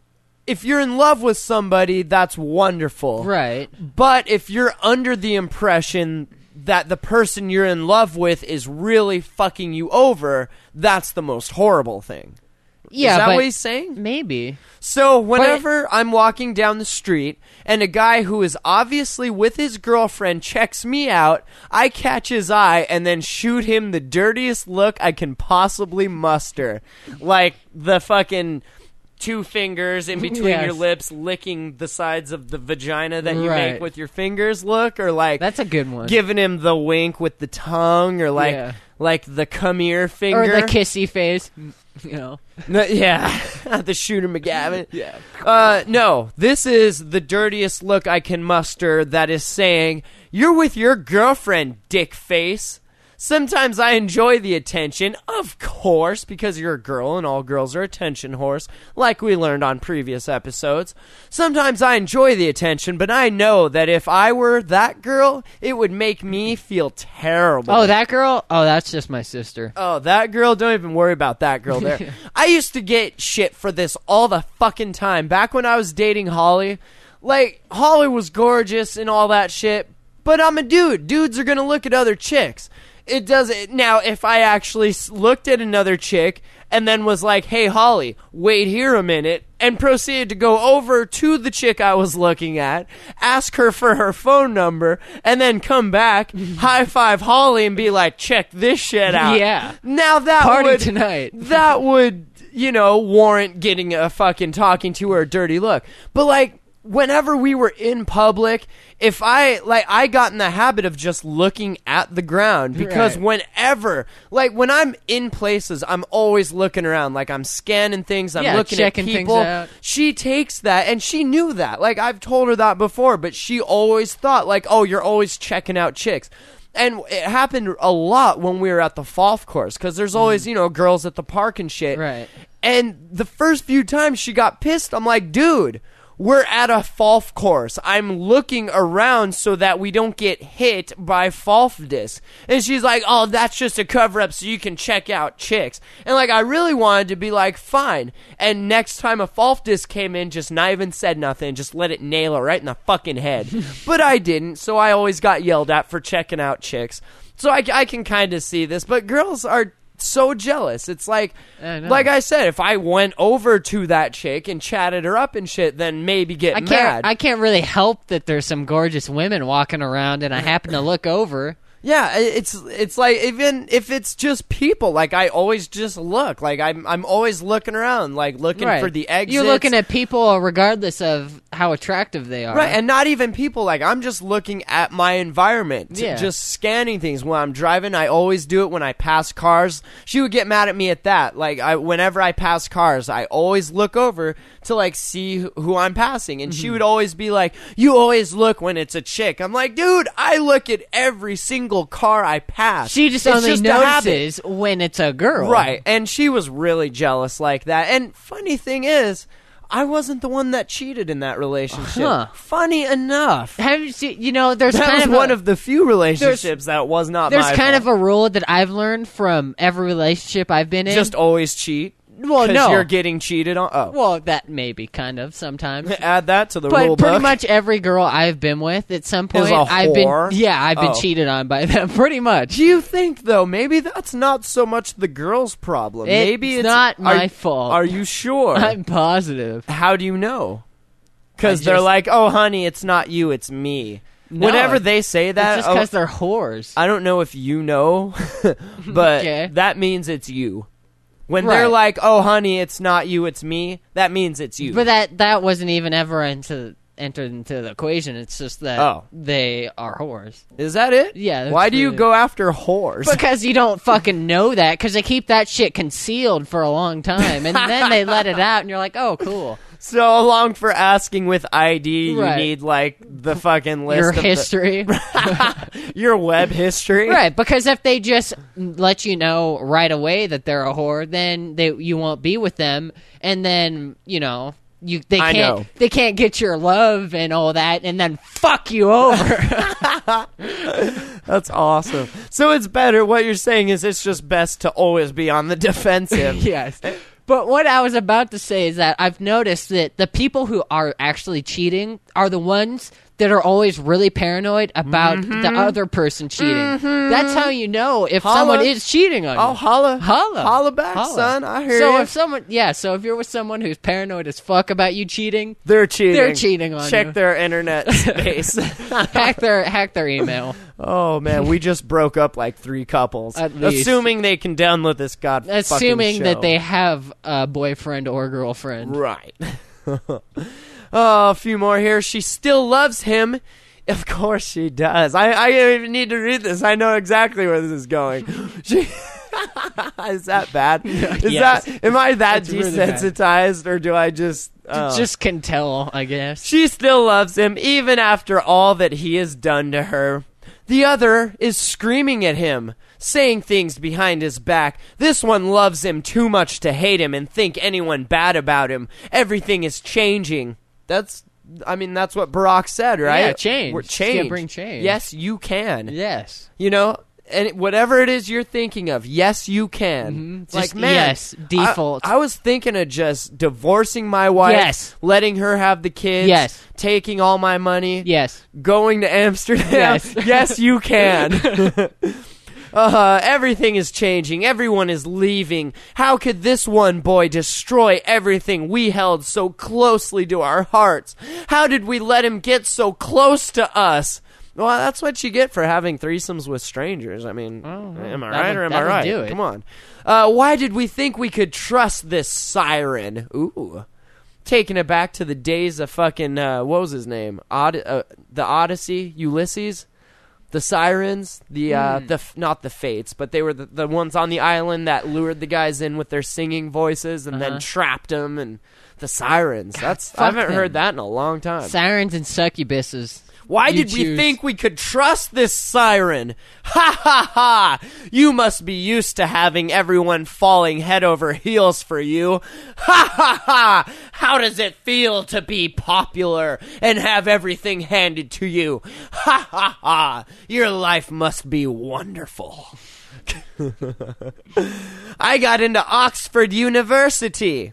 if you're in love with somebody, that's wonderful. Right. But if you're under the impression that the person you're in love with is really fucking you over, that's the most horrible thing. Yeah, Is that but what he's saying? maybe. So, whenever I'm walking down the street and a guy who is obviously with his girlfriend checks me out, I catch his eye and then shoot him the dirtiest look I can possibly muster. Like the fucking 2 fingers in between Yes. your lips licking the sides of the vagina that you Right. make with your fingers look, or like That's a good one. giving him the wink with the tongue, or like Yeah. like the come here finger. Or the kissy face. No, yeah, the Shooter McGavin. Yeah. No, this is the dirtiest look I can muster that is saying, you're with your girlfriend, dick face. Sometimes I enjoy the attention, of course, because you're a girl and all girls are attention whores, like we learned on previous episodes. Sometimes I enjoy the attention, but I know that if I were that girl, it would make me feel terrible. Oh, that girl? Oh, that's just my sister. Oh, that girl? Don't even worry about that girl there. I used to get shit for this all the fucking time. Back when I was dating Holly, like, Holly was gorgeous and all that shit, but I'm a dude. Dudes are gonna look at other chicks. It does it. Now, if I actually looked at another chick and then was like, hey, Holly, wait here a minute, and proceeded to go over to the chick I was looking at, ask her for her phone number, and then come back, high five Holly, and be like, check this shit out. Yeah. Now that Party would, tonight. that would, warrant getting a fucking talking to her dirty look. But, like, whenever we were in public, if I got in the habit of just looking at the ground, because Right. when I'm in places, I'm always looking around, like I'm scanning things, I'm Yeah, looking at checking things people. out. She takes that, and she knew that. Like, I've told her that before, but she always thought, like, oh, you're always checking out chicks. And it happened a lot when we were at the golf course, because there's always, girls at the park and shit. Right. And the first few times she got pissed, I'm like, dude, we're at a golf course. I'm looking around so that we don't get hit by golf discs. And she's like, oh, that's just a cover-up so you can check out chicks. And, like, I really wanted to be like, fine. And next time a golf disc came in, just not even said nothing, just let it nail her right in the fucking head. But I didn't, so I always got yelled at for checking out chicks. So I can kind of see this. But girls are so jealous. It's like I said, if I went over to that chick and chatted her up and shit, then maybe get mad. I can't really help that there's some gorgeous women walking around and I happen to look over. Yeah, it's like, even if it's just people, like, I always just look. Like, I'm always looking around, like, looking for the exits. You're looking at people regardless of how attractive they are. Right, and not even people. Like, I'm just looking at my environment, just scanning things. When I'm driving, I always do it when I pass cars. She would get mad at me at that. Like, whenever I pass cars, I always look over to, like, see who I'm passing. And she would always be like, you always look when it's a chick. I'm like, dude, I look at every single car I pass. She just only notices when it's a girl. Right, and she was really jealous like that. And funny thing is, I wasn't the one that cheated in that relationship. Funny enough. Have you seen, there's that kind was of one of the few relationships that was not There's my kind fault. of a rule that I've learned from every relationship I've been in. Just always cheat. Well, no. You're getting cheated on. Oh. Well, that maybe kind of sometimes. Add that to the but rule book. pretty much every girl I've been with at some point, Is a I've whore? been cheated on by them. Pretty much. Do you think though? Maybe that's not so much the girl's problem. Maybe it's not my fault. Are you sure? I'm positive. How do you know? Because they're like, "Oh, honey, it's not you, it's me." No, Whenever they say that, it's just because they're whores. I don't know if you know, but Okay. that means it's you. When they're like, "Oh, honey, it's not you, it's me," that means it's you. But that wasn't even ever entered into the equation. It's just that they are whores. Is that it? Yeah. That's Why do you really- go after whores? Because you don't fucking know that, because they keep that shit concealed for a long time, and then they let it out, and you're like, oh, cool. So along for asking with ID, you Right. need like the fucking list Your of history. your web history. Right, because if they just let you know right away that they're a whore, then you won't be with them, and then, they can't get your love and all that, and then fuck you over. That's awesome. So it's better. What you're saying is it's just best to always be on the defensive. Yes. But what I was about to say is that I've noticed that the people who are actually cheating are the ones that are always really paranoid about the other person cheating. That's how you know if someone is cheating on you. Oh, holla back, Holla. son. I hear so you. So if you're with someone who's paranoid as fuck about you cheating, They're cheating. They're cheating on Check you. their internet space. hack their email. Oh man, we just broke up like 3 couples. At least. Assuming they can download this Assuming show. that they have a boyfriend or girlfriend. Right. Oh, a few more here. She still loves him. Of course she does. I don't even need to read this. I know exactly where this is going. Is that bad? Yes. Am I that It's really bad. desensitized, or do I just... Just can tell, I guess. She still loves him, even after all that he has done to her. The other is screaming at him, saying things behind his back. This one loves him too much to hate him and think anyone bad about him. Everything is changing. That's what Barack said, right? Yeah, change. We're You change. can't bring change. Yes, you can. Yes. And whatever it is you're thinking of, yes, you can. Just Like, man, yes, default. I was thinking of just divorcing my wife, Yes. letting her have the kids, Yes. taking all my money, Yes. going to Amsterdam. Yes. Yes, you can. Everything is changing. Everyone is leaving. How could this one boy destroy everything we held so closely to our hearts? How did we let him get so close to us? Well, that's what you get for having threesomes with strangers. I mean, am I right or am I right? do it. Come on. Why did we think we could trust this siren? Ooh. Taking it back to the days of fucking, what was his name? The Odyssey? Ulysses? The sirens? Not the fates, but they were the ones on the island that lured the guys in with their singing voices and then trapped them, and the sirens. I haven't heard that in a long time. Sirens and succubuses. Why You did we choose. think we could trust this siren? Ha ha ha! You must be used to having everyone falling head over heels for you. Ha ha ha! How does it feel to be popular and have everything handed to you? Ha ha ha! Your life must be wonderful. I got into Oxford University.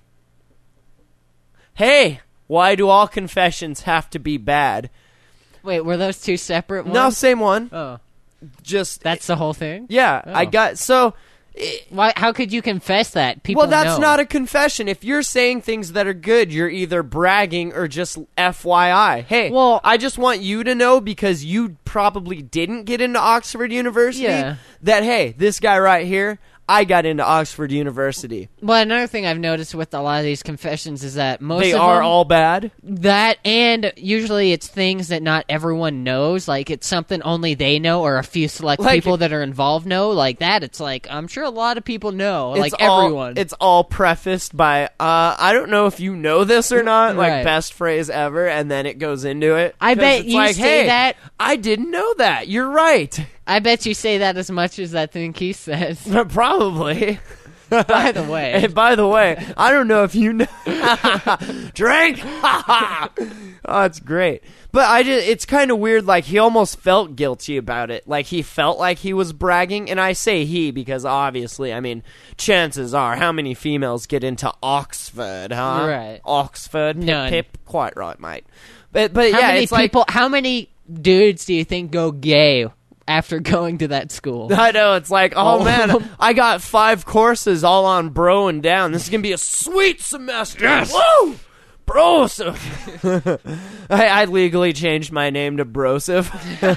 Hey, why do all confessions have to be bad? Wait, were those two separate ones? No, same one. Oh, Just that's the whole thing? yeah. Oh. I got so. Why? How could you confess that? People Well, that's know. not a confession. If you're saying things that are good, you're either bragging or just FYI. Hey, Well- I just want you to know, because you probably didn't get into Oxford University, Yeah. that, hey, this guy right here, I got into Oxford University. Well, another thing I've noticed with a lot of these confessions is that most They of are them, all bad. that, and usually it's things that not everyone knows. Like it's something only they know, or a few select Like- people that are involved know. Like that, it's like I'm sure a lot of people know. Like all, everyone. It's all prefaced by, I don't know if you know this or not, like Right. best phrase ever, and then it goes into it. I 'Cause bet it's you like, say hey, that. I didn't know that. You're right. I bet you say that as much as that thing Keith says. Probably. By the way, And by the way, I don't know if you know. Drink. Oh, it's great. But it's kind of weird. Like, he almost felt guilty about it. Like, he felt like he was bragging. And I say he because obviously, I mean, chances are, how many females get into Oxford, huh? Right. Oxford. Pip, None. pip. Quite right, mate. But how yeah, many it's like. people? How many dudes do you think go gay after going to that school? I know, it's like, oh All of man, them. I got 5 courses all on bro and down. This is gonna be a sweet semester. Yes. Woo! Broseph. I legally changed my name to Broseph.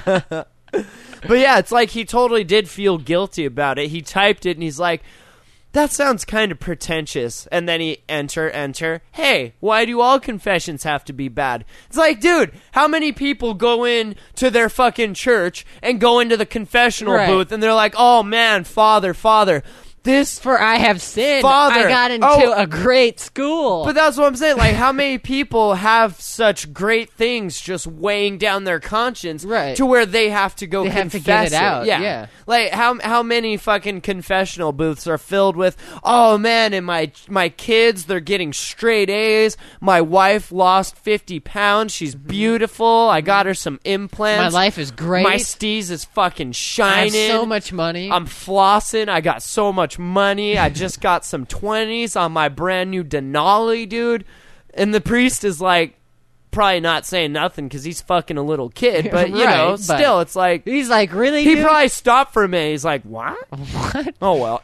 But yeah, it's like he totally did feel guilty about it. He typed it and he's like, that sounds kind of pretentious. And then he enter. Hey, why do all confessions have to be bad? It's like, dude, how many people go in to their fucking church and go into the confessional Right. booth and they're like, oh man, Father, this. For I have sinned. Father. I got into Oh. a great school. But that's what I'm saying. Like, how many people have such great things just weighing down their conscience, Right. to where they have to go They have confess to get it out, Yeah. yeah. Like, how many fucking confessional booths are filled with? Oh man, and my kids, they're getting straight A's. My wife lost 50 pounds. She's beautiful. I got her some implants. My life is great. My steez is fucking I have shining. so much money. I'm flossing. I got so much money. I just got some 20s on my brand new Denali, dude. And the priest is like, probably not saying nothing because he's fucking a little kid. But, you Right, know, but- still, it's like, He's like, really? he dude? probably stopped for a minute. He's like, what? What? Oh, well.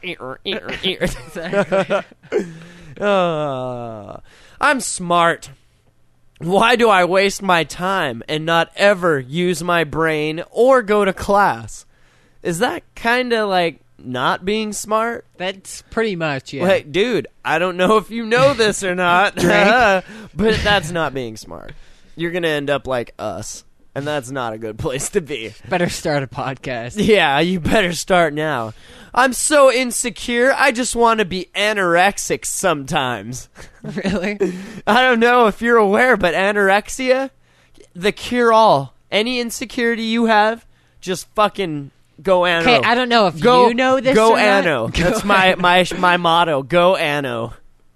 I'm smart. Why do I waste my time and not ever use my brain or go to class? Is that kind of like not being smart? That's pretty much, yeah. Like, dude, I don't know if you know this or not, but that's not being smart. You're going to end up like us, and that's not a good place to be. Better start a podcast. Yeah, you better start now. I'm so insecure, I just want to be anorexic sometimes. Really? I don't know if you're aware, but anorexia, the cure-all. Any insecurity you have, just fucking go ano. Okay, I don't know if Go, you know this Go or not. ano. That's my motto. Go ano.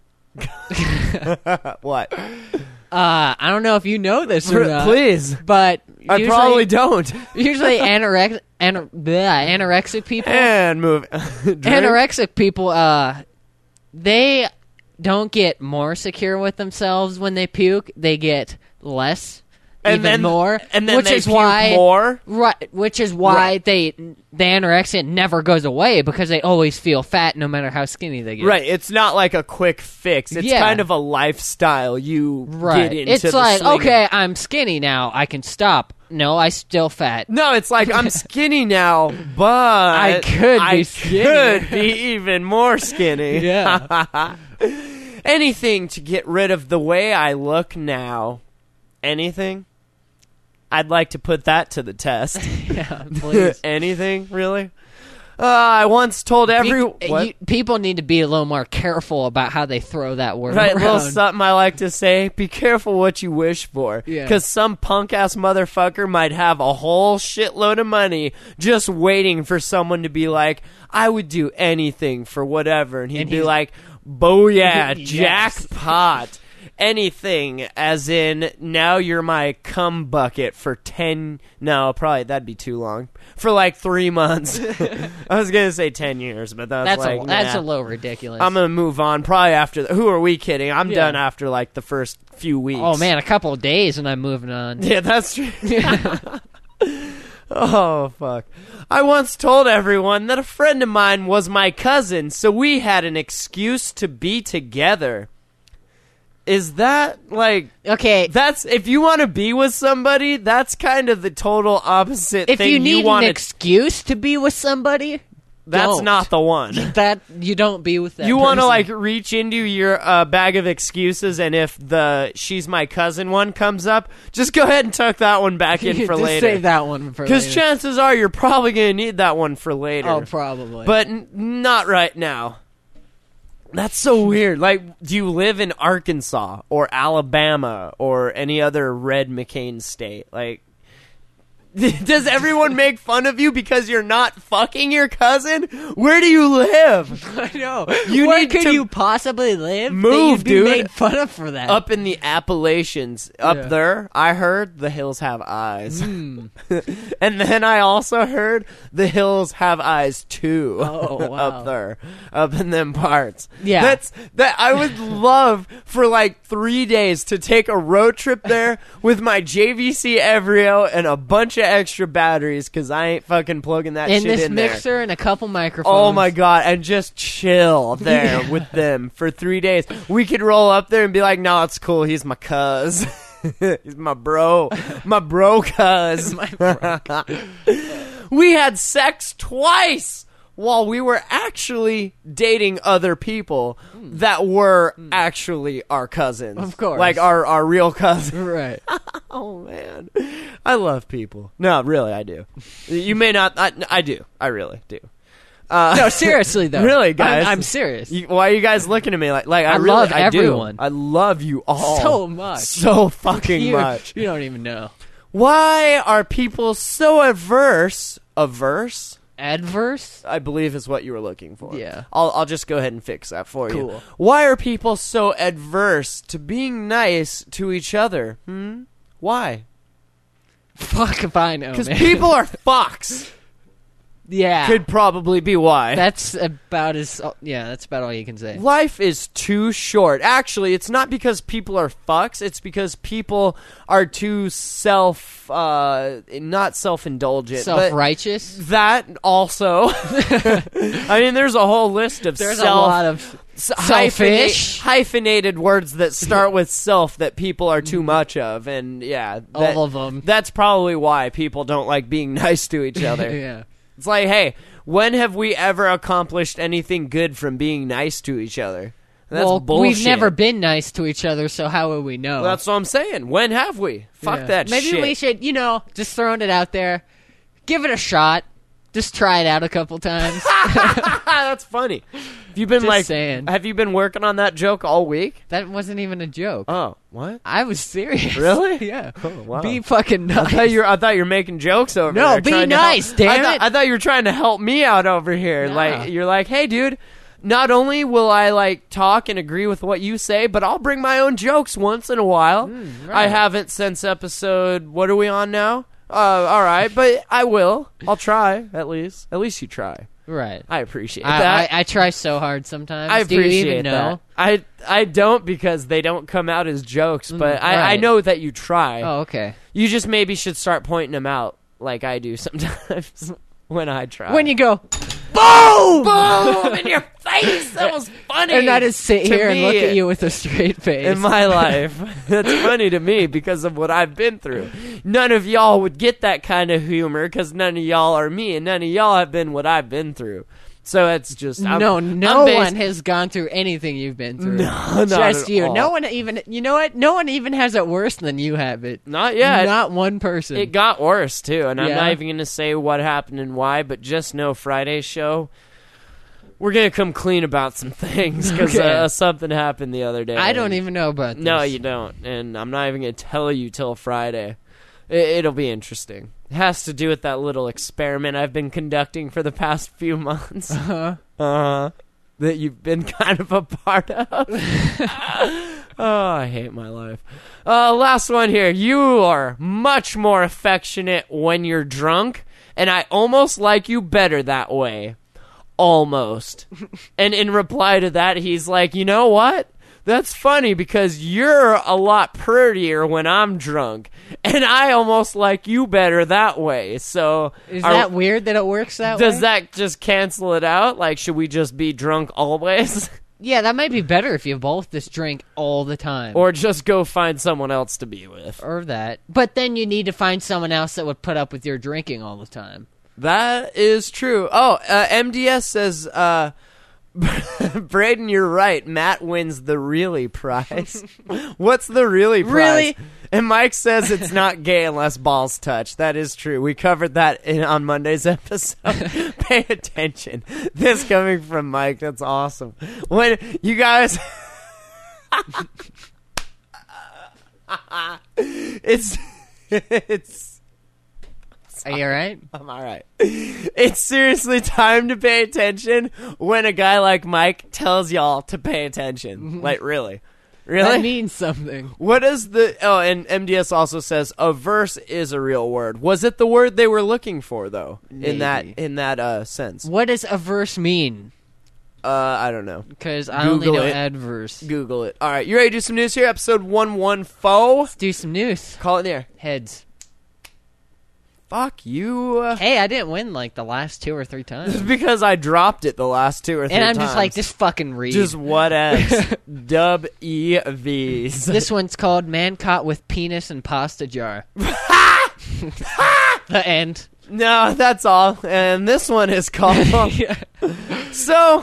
What? I don't know if you know this or not. Please. But I usually, probably don't. usually anorexic people, And move. Drink. anorexic people, they don't get more secure with themselves when they puke. They get less, more, And then which they is puke why, more. right? Which is why Right. the anorexia never goes away because they always feel fat no matter how skinny they get. Right, it's not like a quick fix. It's Yeah. kind of a lifestyle you Right. get into. It's the like, swing of. okay, I'm skinny now. I can stop. No, I still fat. No, it's like I'm skinny now, but I could be skinny. could be even more skinny. Yeah. Anything to get rid of the way I look now. Anything? I'd like to put that to the test. Yeah, please. Anything, really? I once told what? People need to be a little more careful about how they throw that word Right, a little around. something I like to say. Be careful what you wish for. Yeah. Because some punk-ass motherfucker might have a whole shitload of money just waiting for someone to be like, I would do anything for whatever. And he'd be he's- like, booyah, Yes. jackpot. Anything, as in, now you're my cum bucket for 10... No, probably that'd be too long. For like 3 months. I was going to say 10 years, but that's like... that's nah. a little ridiculous. I'm gonna move on probably after. Who are we kidding? I'm done after like the first few weeks. Oh man, a couple of days and I'm moving on. Yeah, that's true. Oh fuck! I once told everyone that a friend of mine was my cousin, so we had an excuse to be together. Is that like Okay, that's if you want to be with somebody, that's kind of the total opposite if thing you need want an excuse to be with somebody, that's don't. not the one. That you don't be with that. You want to person. like reach into your bag of excuses, and if the "she's my cousin" one comes up, just go ahead and tuck that one back in for Just later. save that one for Because later. chances are you're probably going to need that one for later. Oh, probably. But not right now. That's so weird. Like, do you live in Arkansas or Alabama or any other red McCain state? Like, does everyone make fun of you because you're not fucking your cousin? Where do you live? I know. You Where need could to you possibly live? move, that you'd be dude. Made fun of for that. Up in the Appalachians, up there, I heard the hills have eyes. Hmm. And then I also heard the hills have eyes too. Oh, wow. Up there, up in them parts. Yeah. That I would love for like 3 days to take a road trip there with my JVC Evrio and a bunch of extra batteries because I ain't fucking plugging that in shit this in there. mixer and a couple microphones. Oh my god, and just chill there with them for 3 days. We could roll up there and be like, no, it's cool, he's my cuz. He's my bro. My bro cuz. We had sex twice while we were actually dating other people that were actually our cousins. Of course. Like our real cousins. Right. Oh man, I love people. No, really, I do. You may not. I do. I really do. No, seriously though. Really, guys? I'm serious. Why are you guys looking at me like I really, love I do. everyone. I love you all So much. so fucking you, much. You don't even know. Why are people so averse? Adverse? I believe is what you were looking for. Yeah. I'll just go ahead and fix that for you. Cool. Why are people so adverse to being nice to each other? Why? Fuck if I know, Because man. people are fucks. Yeah. Could probably be why. That's about as... Yeah, that's about all you can say. Life is too short. Actually, it's not because people are fucks. It's because people are too not self-indulgent. but Self-righteous? that also. I mean, there's a whole list of There's a lot of... Selfish? hyphenated words that start with self that people are too much of. And yeah. All of them. That's probably why people don't like being nice to each other. Yeah. It's like, hey, when have we ever accomplished anything good from being nice to each other? That's Well, bullshit. we've never been nice to each other, so how would we know? That's what I'm saying. When have we? Fuck Yeah. that Maybe shit. we should, just throwing it out there, give it a shot. Just try it out a couple times. That's funny. Have you been Just saying. Have you been working on that joke all week? That wasn't even a joke. Oh, what? I was serious. Really? Yeah. Oh, wow. Be fucking nice. I thought you were making jokes over No, there. be trying to help- nice, damn it. I thought you were trying to help me out over here. No. Like you're like, hey, dude. Not only will I like talk and agree with what you say, but I'll bring my own jokes once in a while. right. I haven't since episode. What are we on now? All right, but I will. I'll try at least. At least you try. Right. I appreciate that. I try so hard sometimes. I Do you appreciate even know? that. I don't because they don't come out as jokes, but I right. know that you try. Oh, okay. You just maybe should start pointing them out like I do sometimes when I try. When you go, boom, boom in your face. That was funny. and I just sit to here and me look at you with a straight face. in my life. That's funny to me because of what I've been through. None of y'all would get that kind of humor because none of y'all are me, and none of y'all have been what I've been through. So it's just No I'm one has gone through anything you've been through. No, not just at you. all. No one even. You know what? No one even has it worse than you have it. Not yet. Not one person. It got worse too, and I'm Yeah. not even going to say what happened and why, but just know Friday's show, we're going to come clean about some things because Okay. something happened the other day. I don't even know about this. No, you don't, and I'm not even going to tell you till Friday. It'll be interesting. It has to do with that little experiment I've been conducting for the past few months. That you've been kind of a part of. Oh, I hate my life. Last one here. You are much more affectionate when you're drunk, and I almost like you better that way. Almost. And in reply to that, he's like, you know what? That's funny because you're a lot prettier when I'm drunk, and I almost like you better that way. So Is that weird that it works that way? does that just cancel it out? Like, should we just be drunk always? Yeah, that might be better if you both just drink all the time. Or just go find someone else to be with? Or that. But then you need to find someone else that would put up with your drinking all the time. That is true. Oh, MDS says, Braden, you're right. Matt wins the really prize. What's the really prize? Really? And Mike says it's not gay unless balls touch. That is true. We covered that on Monday's episode. Pay attention. This coming from Mike. That's awesome. When you guys... it's... Are you alright? I'm all right. It's seriously time to pay attention when a guy like Mike tells y'all to pay attention. Like, really? Really? That means something. What is the... Oh, and MDS also says a verse is a real word. Was it the word they were looking for, though? Maybe. In that sense? What does a verse mean? I don't know. Because I only Google know it. adverse. Google it. All right, you ready to do some news here? Episode 114. Let's do some news. Call it in the air. Heads. Fuck you. Hey, I didn't win like the last 2 or 3 times. It's because I dropped it the last 2 or 3 And I'm times. just like, just fucking read. Just what else? W-E-Vs. This one's called Man Caught with Penis and Pasta Jar. The end. No, that's all. And this one is called... So,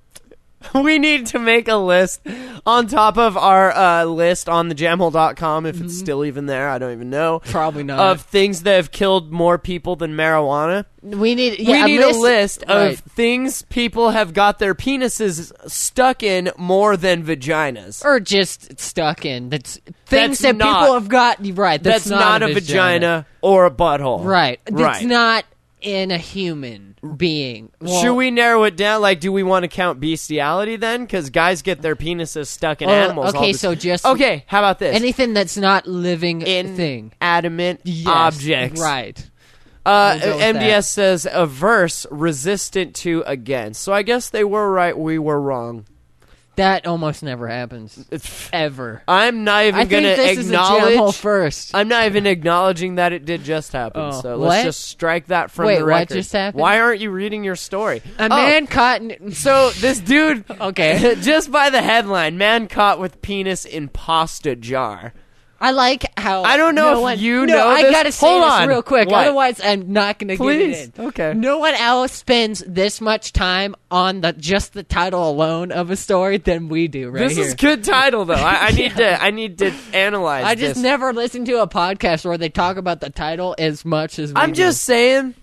we need to make a list on top of our list on thejamhole.com, if it's still even there. I don't even know. Probably not. Of things that have killed more people than marijuana. We need, We need a list right. of things people have got their penises stuck in more than vaginas. Or just stuck in. That's things That's that not- people have got. Right. That's not a vagina or a butthole. Right. Right. That's not in a human being. Well, Should we narrow it down? Like, do we want to count bestiality then? Because guys get their penises stuck in animals. all okay, the- so just Okay, how about this? anything that's not living thing. Inanimate Yes, objects. Right. Uh, We'll go with MDS that. says averse, resistant to, against. So I guess they were right, we were wrong. That almost never happens. Ever. I'm not I even think going to this is a jam hole acknowledge. first. I'm not even acknowledging that it did just happen. Oh, So what? let's just strike that from Wait, the what record. just happened? Why aren't you reading your story? A Oh, man caught in... So this dude, Okay. just by the headline, man caught with penis in pasta jar. I like how... I don't know if you know I this. gotta say Hold this on. real quick, What? otherwise I'm not gonna Please. get it in. Okay. No one else spends this much time on just the title alone of a story than we do right This here. is good title though. I need to analyze. I just this. never listened to a podcast where they talk about the title as much as we I'm do. just saying,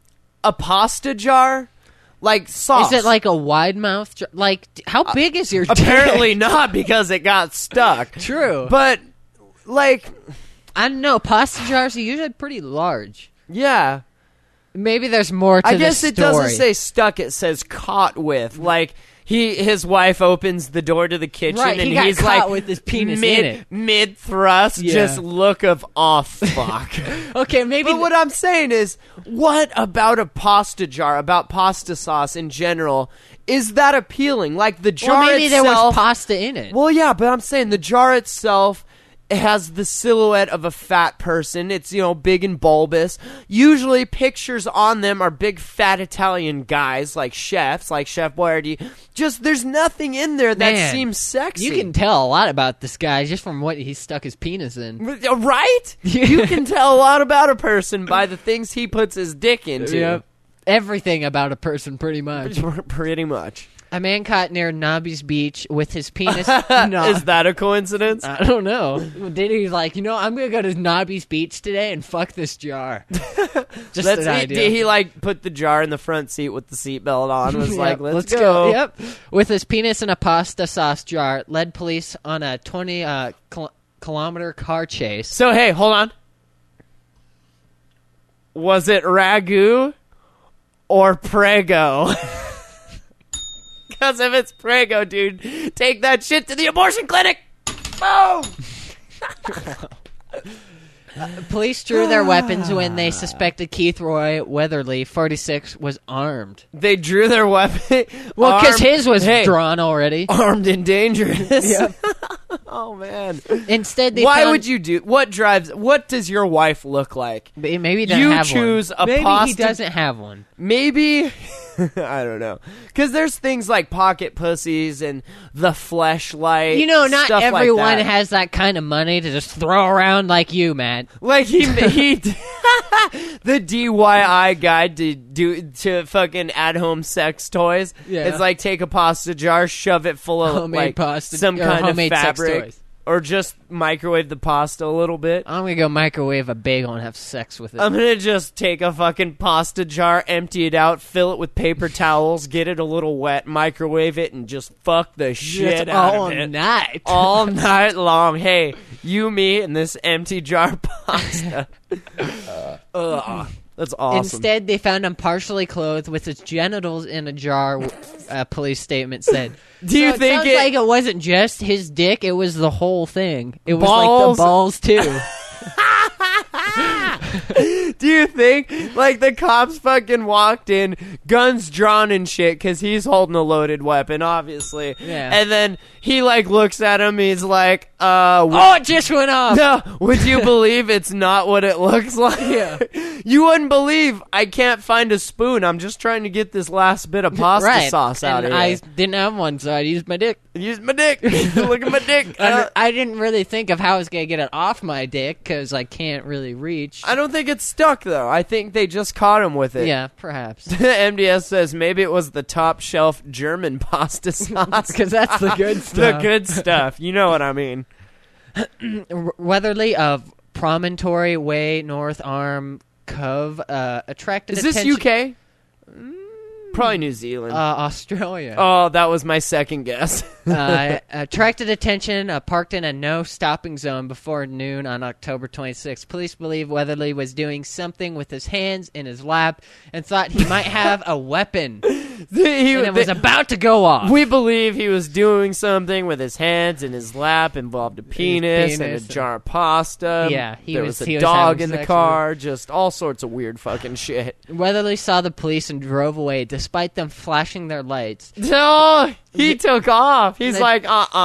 a pasta jar, like sauce. Is it like a wide mouth? Like, how big is your dick? Apparently not, because it got stuck. True. But like, I don't know. Pasta jars are usually pretty large. yeah. Maybe there's more to I the guess story. it doesn't say stuck. It says caught with. Like his wife opens the door to the kitchen Right, and he got he's caught like with his penis in it. mid thrust, Yeah. just look of off fuck. Okay, maybe... But what I'm saying is, what about a pasta jar, about pasta sauce in general, is that appealing? Like the jar well, maybe itself. there was pasta in it. Well, yeah, but I'm saying the jar itself has the silhouette of a fat person. It's, big and bulbous. Usually pictures on them are big fat Italian guys, like chefs, like Chef Boyardee. Just, there's nothing in there that Man, seems sexy. You can tell a lot about this guy just from what he stuck his penis in. Right? You can tell a lot about a person by the things he puts his dick into. Yep. everything about a person, pretty much. Pretty much. A man caught near Nobby's Beach with his penis. No, Is that a coincidence? I don't know. Did he like, I'm gonna go to Nobby's Beach today and fuck this jar? Just an idea. Did he like put the jar in the front seat with the seatbelt on? Was like, Yep, let's go. Yep. With his penis in a pasta sauce jar, led police on a 20-kilometer car chase. So hey, hold on. Was it ragu or Prego? Because if it's Prego, dude, take that shit to the abortion clinic. Boom. Police drew their weapons when they suspected Keith Roy Weatherly, 46, was armed. They drew their weapon. Well, because his was drawn already. Armed and dangerous. Yep. Oh man. Instead, they Why found, would you do? What does your wife look like? Maybe he doesn't You have choose one. a Maybe he pasta- doesn't have one. Maybe. I don't know. Because there's things like pocket pussies and the fleshlight. Not stuff everyone like that. has that kind of money to just throw around like you, Matt. Like he the DIY guide to fucking at home sex toys. Yeah. It's like take a pasta jar, shove it full of Homemade like pasta some or kind of homemade sex fabric, toys. or just microwave the pasta a little bit. I'm gonna go microwave a bagel and have sex with it. I'm gonna just take a fucking pasta jar, empty it out, fill it with paper towels, get it a little wet, microwave it, and just fuck the shit out all of it. night. All night long. Hey, you, me, and this empty jar of pasta. That's awesome. Instead, they found him partially clothed with his genitals in a jar, a police statement said. Do you So think sounds like it wasn't just his dick, it was the whole thing. It was Balls? like the balls, too. Do you think, like, the cops fucking walked in, guns drawn and shit, because he's holding a loaded weapon, obviously. Yeah. And then he, like, looks at him, he's like, Oh, it just went off. no, would you believe it's not what it looks like? Yeah. You wouldn't believe I can't find a spoon. I'm just trying to get this last bit of pasta Right. sauce out And of I here. didn't have one, so I used my dick. Use my dick. Look at my dick. I didn't really think of how I was going to get it off my dick, because I can't really reach. I don't think it's stuck, though. I think they just caught him with it. Yeah, perhaps. MDS says maybe it was the top shelf German pasta sauce. Because that's the good The stuff. good stuff. You know what I mean. Weatherly of Promontory Way, North Arm Cove, attracted Is this attention. UK? Probably New Zealand. Australia. Oh, that was my second guess. Attracted attention, parked in a no-stopping zone before noon on October 26th. Police believe Weatherly was doing something with his hands in his lap and thought he might have a weapon. And it was about to go off. We believe he was doing something with his hands in his lap, involved a penis and a penis. jar of pasta. Yeah, there was he a was dog having in the sex car, just all sorts of weird fucking shit. Weatherly saw the police and drove away, despite them flashing their lights. No, he took off. He's like, Do you think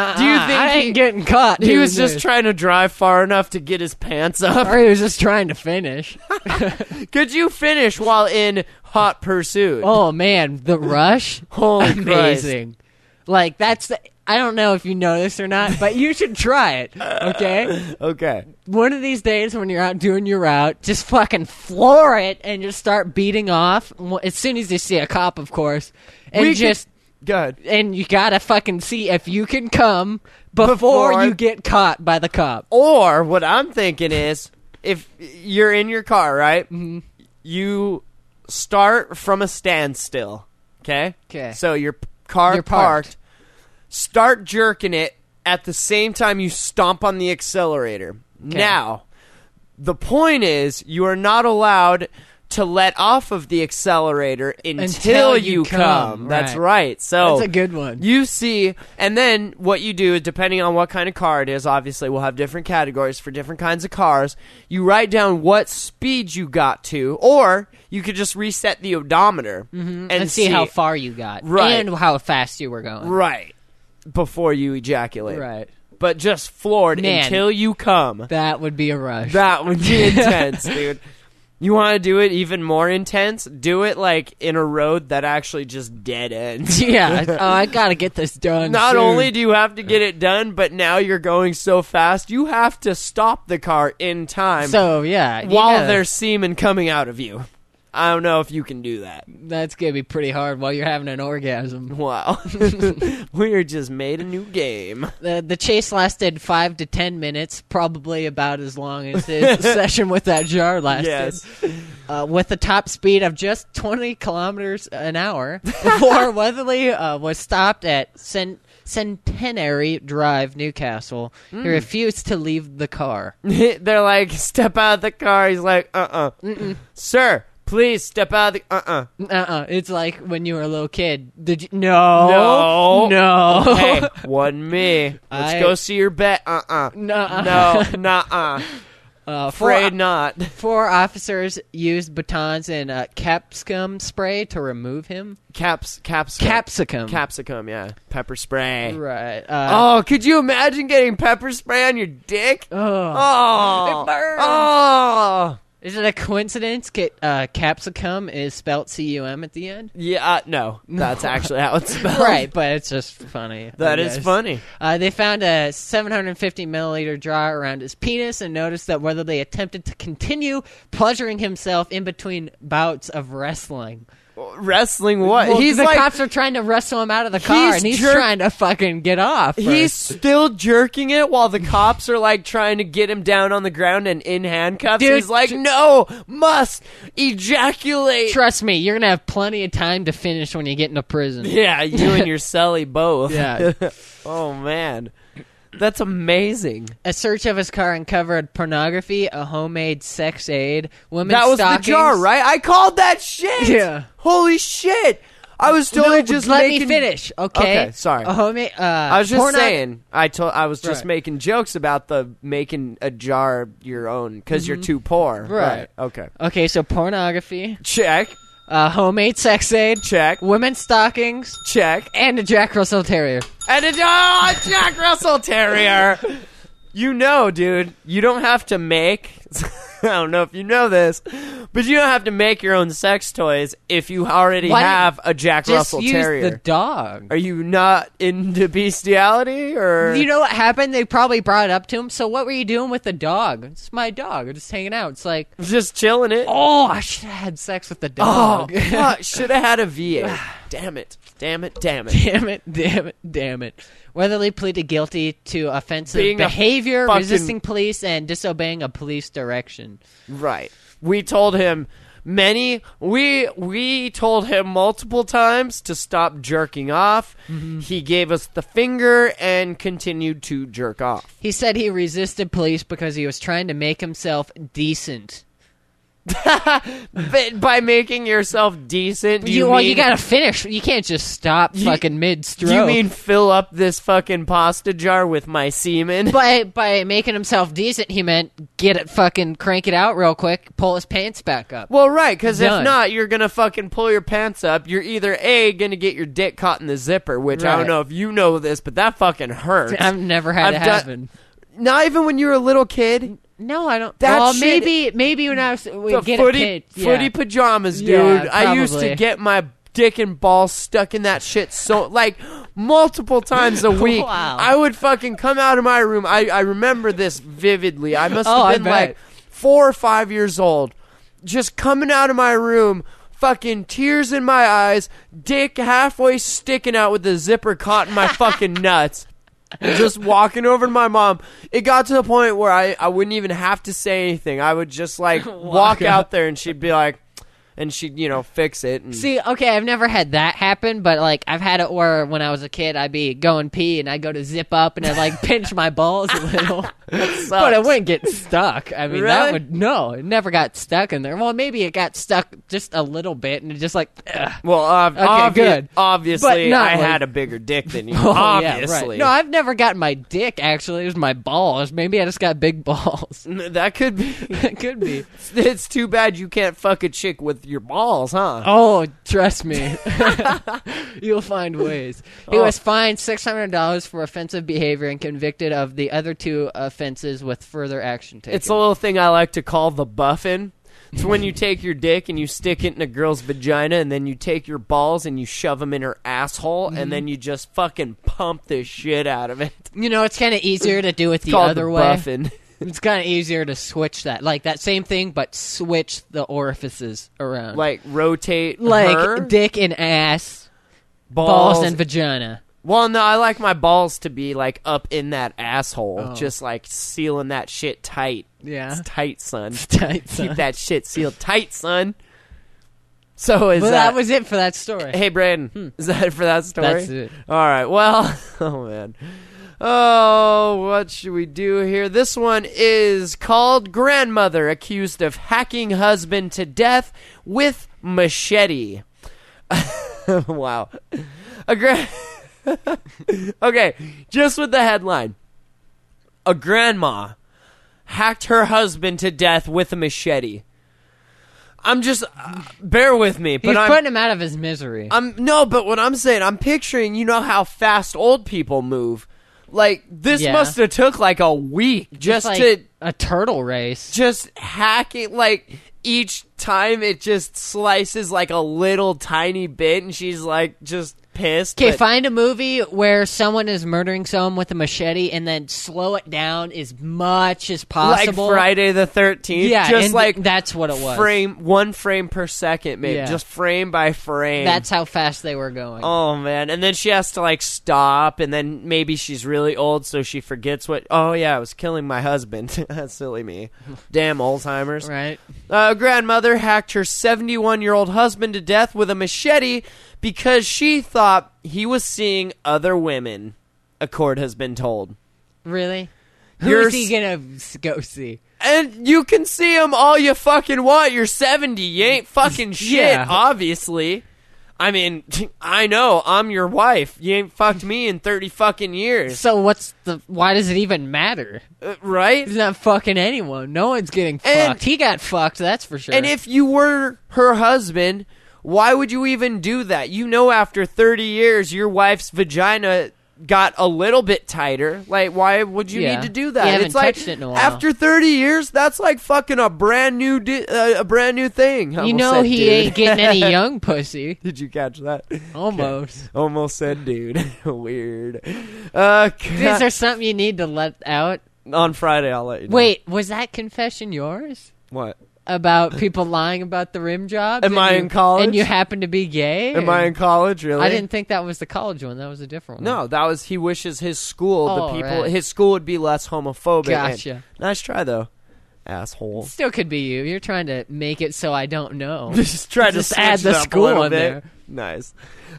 I ain't getting caught? he was doing just this. trying to drive far enough to get his pants up? Or he was just trying to finish. Could you finish while in hot pursuit? Oh man, the rush! Holy Amazing. Like that's the. I don't know if you know this or not, but you should try it. Okay. Okay. One of these days when you're out doing your route, just fucking floor it and just start beating off as soon as you see a cop, of course, and Good. and you gotta fucking see if you can come before you get caught by the cop. Or what I'm thinking is, if you're in your car, right? Mm-hmm. You start from a standstill. Okay. Okay. So your car You're parked. parked. Start jerking it at the same time you stomp on the accelerator. Okay. Now, the point is, you are not allowed to let off of the accelerator until you come. That's right. So That's a good one. You see, and then what you do, depending on what kind of car it is, obviously we'll have different categories for different kinds of cars. You write down what speed you got to, or you could just reset the odometer and see how far you got, Right. and how fast you were going. Right. Before you ejaculate. Right. But just floored Man. until you come. That would be a rush. That would be intense, dude. You want to do it even more intense? Do it like in a road that actually just dead ends. Yeah. Oh, I gotta get this done. Not soon. only do you have to get it done, but now you're going so fast, you have to stop the car in time So yeah, you while gotta- there's semen coming out of you. I don't know if you can do that. That's gonna be pretty hard while you're having an orgasm. Wow. We just made a new game. The chase lasted 5 to 10 minutes, probably about as long as his session with that jar lasted. Yes. With a top speed of just 20 kilometers an hour, before Weatherly was stopped at Centenary Drive, Newcastle. He refused to leave the car. They're like, step out of the car. He's like, Sir, please step out of the, It's like when you were a little kid. Did you? No. Hey, wasn't me. Let's go see your bet. No. Afraid not. 4 officers used batons and capsicum spray to remove him. Capsicum. Capsicum, yeah. Pepper spray. Right. Could you imagine getting pepper spray on your dick? It burns. Oh. Is it a coincidence capsicum is spelt C-U-M at the end? Yeah, no. That's actually how it's spelled. Right, but it's just funny. That is funny. They found a 750 milliliter jar around his penis and noticed that Weatherly attempted to continue pleasuring himself in between bouts of wrestling. Wrestling what? Well, the cops are trying to wrestle him out of the car, and he's trying to fucking get off. He's still jerking it while the cops are like trying to get him down on the ground and in handcuffs. Dude, he's like, no, must ejaculate. Trust me, you're gonna have plenty of time to finish when you get into prison. Yeah, you and your celly both. Yeah. Oh man. That's amazing. A search of his car uncovered pornography, a homemade sex aid, women's That was stockings. the jar, right? I called that shit. Yeah. Holy shit. I was totally let me finish, okay? Okay, sorry. A homemade. I was just saying. I was just Right. making jokes about the making a jar your own because you're too poor. Right. Okay. Okay, so pornography, Check. homemade sex aid, Check. women's stockings, Check. and a Jack Russell Terrier. And a Jack Russell Terrier. You know, dude, you don't have to make. I don't know if you know this, but you don't have to make your own sex toys if you already have a Jack Russell Terrier. Just use the dog. Are you not into bestiality, or You know what happened? They probably brought it up to him. So what were you doing with the dog? It's my dog. I'm just hanging out. It's like, just chilling it? oh, I should have had sex with the Oh, dog. should have had a V8. Damn it. Damn it. Damn it. Weatherly pleaded guilty to offensive Being a behavior, fucking- resisting police, and disobeying a police direction. Right. We told him we told him multiple times to stop jerking off. Mm-hmm. He gave us the finger and continued to jerk off. He said he resisted police because he was trying to make himself decent. But by making yourself decent, You gotta finish. You can't just stop fucking mid-stroke. You mean fill up this fucking pasta jar with my semen? By making himself decent, he meant crank it out real quick, pull his pants back up. Well, right, because if Done. not, you're going to fucking pull your pants up. You're either A, going to get your dick caught in the zipper, which I Right. don't know if you know this, but that fucking hurts. I've never had it happen. Not even when you were a little kid. No, I don't. That well, shit- maybe when I was The get footy, a kid. Yeah. footy pajamas, dude. Yeah, I used to probably. get my dick and balls stuck in that shit so, like, multiple times a week. Wow. I would fucking come out of my room. I remember this vividly. I must Oh, I have been bet. like 4 or 5 years old. Just coming out of my room, fucking tears in my eyes, dick halfway sticking out with the zipper caught in my fucking nuts. Just walking over to my mom. It got to the point where I wouldn't even have to say anything. I would just like walk out there and she'd be like, and she'd, fix it. And See, okay, I've never had that happen, but like I've had it where when I was a kid, I'd be going pee and I'd go to zip up and I'd like pinch my balls a little, but it wouldn't get stuck. I mean, Really? it never got stuck in there. Well, maybe it got stuck just a little bit and it just like, ugh. well, good. obviously, But not I like- had a bigger dick than you. Oh, obviously, yeah, right. No, I've never gotten my dick. Actually, it was my balls. Maybe I just got big balls. that could be. It could be. It's too bad you can't fuck a chick with your balls, huh? Oh, trust me. You'll find ways. He was fined $600 for offensive behavior and convicted of the other 2 offenses with further action taken. It's a little thing I like to call the buffin'. It's when you take your dick and you stick it in a girl's vagina, and then you take your balls and you shove them in her asshole, and then you just fucking pump the shit out of it. It's kind of easier to do it the Called other the way. buffin'. It's kind of easier to switch that, like that same thing, but switch the orifices around, Like rotate like her dick and ass, balls and vagina. Well, no, I like my balls to be like up in that asshole, Oh. just like sealing that shit tight. Yeah, It's tight, son. tight, son. Keep that shit sealed tight, son. So is Well, that? that was it for that story. Hey, Braden, is that it for that story? That's it. All right. Well, oh man. Oh, what should we do here? This one is called Grandmother Accused of Hacking Husband to Death with Machete. Wow. Okay, just with the headline. A grandma hacked her husband to death with a machete. I'm just bear with me, but He's I'm putting him out of his misery. no, but what I'm saying, I'm picturing, you know how fast old people move. Like this Yeah. must have took like a week just It's like to a turtle race. just hack it. Like each time it just slices like a little tiny bit, and she's like just pissed. Okay, but- find a movie where someone is murdering someone with a machete and then slow it down as much as possible. Like Friday the 13th. Yeah, just and like that's what it was. one frame per second, maybe. Yeah. Just frame by frame. That's how fast they were going. Oh man, and then she has to like stop, and then maybe she's really old, so she forgets what. Oh yeah, I was killing my husband. That's silly me. Damn Alzheimer's. Right? Grandmother hacked her 71-year-old husband to death with a machete because she thought he was seeing other women. A court has been told. Really? You're Who's he gonna go see? And you can see him all you fucking want. You're 70. You ain't fucking shit, Yeah. obviously. I mean, I know. I'm your wife. You ain't fucked me in 30 fucking years. So why does it even matter? Right? He's not fucking anyone. No one's getting And- fucked. He got fucked, that's for sure. And if you were her husband, why would you even do that? You know, after 30 years, your wife's vagina got a little bit tighter. Like, why would you Yeah. need to do that? You haven't It's like touched it in a while. after 30 years, that's like fucking a brand new thing. I you almost know said he dude. ain't getting any young pussy. Did you catch that? Almost. Almost said dude. Weird. Is there something you need to let out? On Friday, I'll let you know. Wait, was that confession yours? What? About people lying about the rim jobs? Am and I you- in college? And you happen to be gay? Am or- I in college, really? I didn't think that was the college one. That was a different one. No, that was he wishes his school, Oh, the people, right. his school would be less homophobic. and- Gotcha. nice try, though. Asshole. Still could be you. You're trying to make it so I don't know. Just try to Just switch add it the up a school little in bit. there. Nice.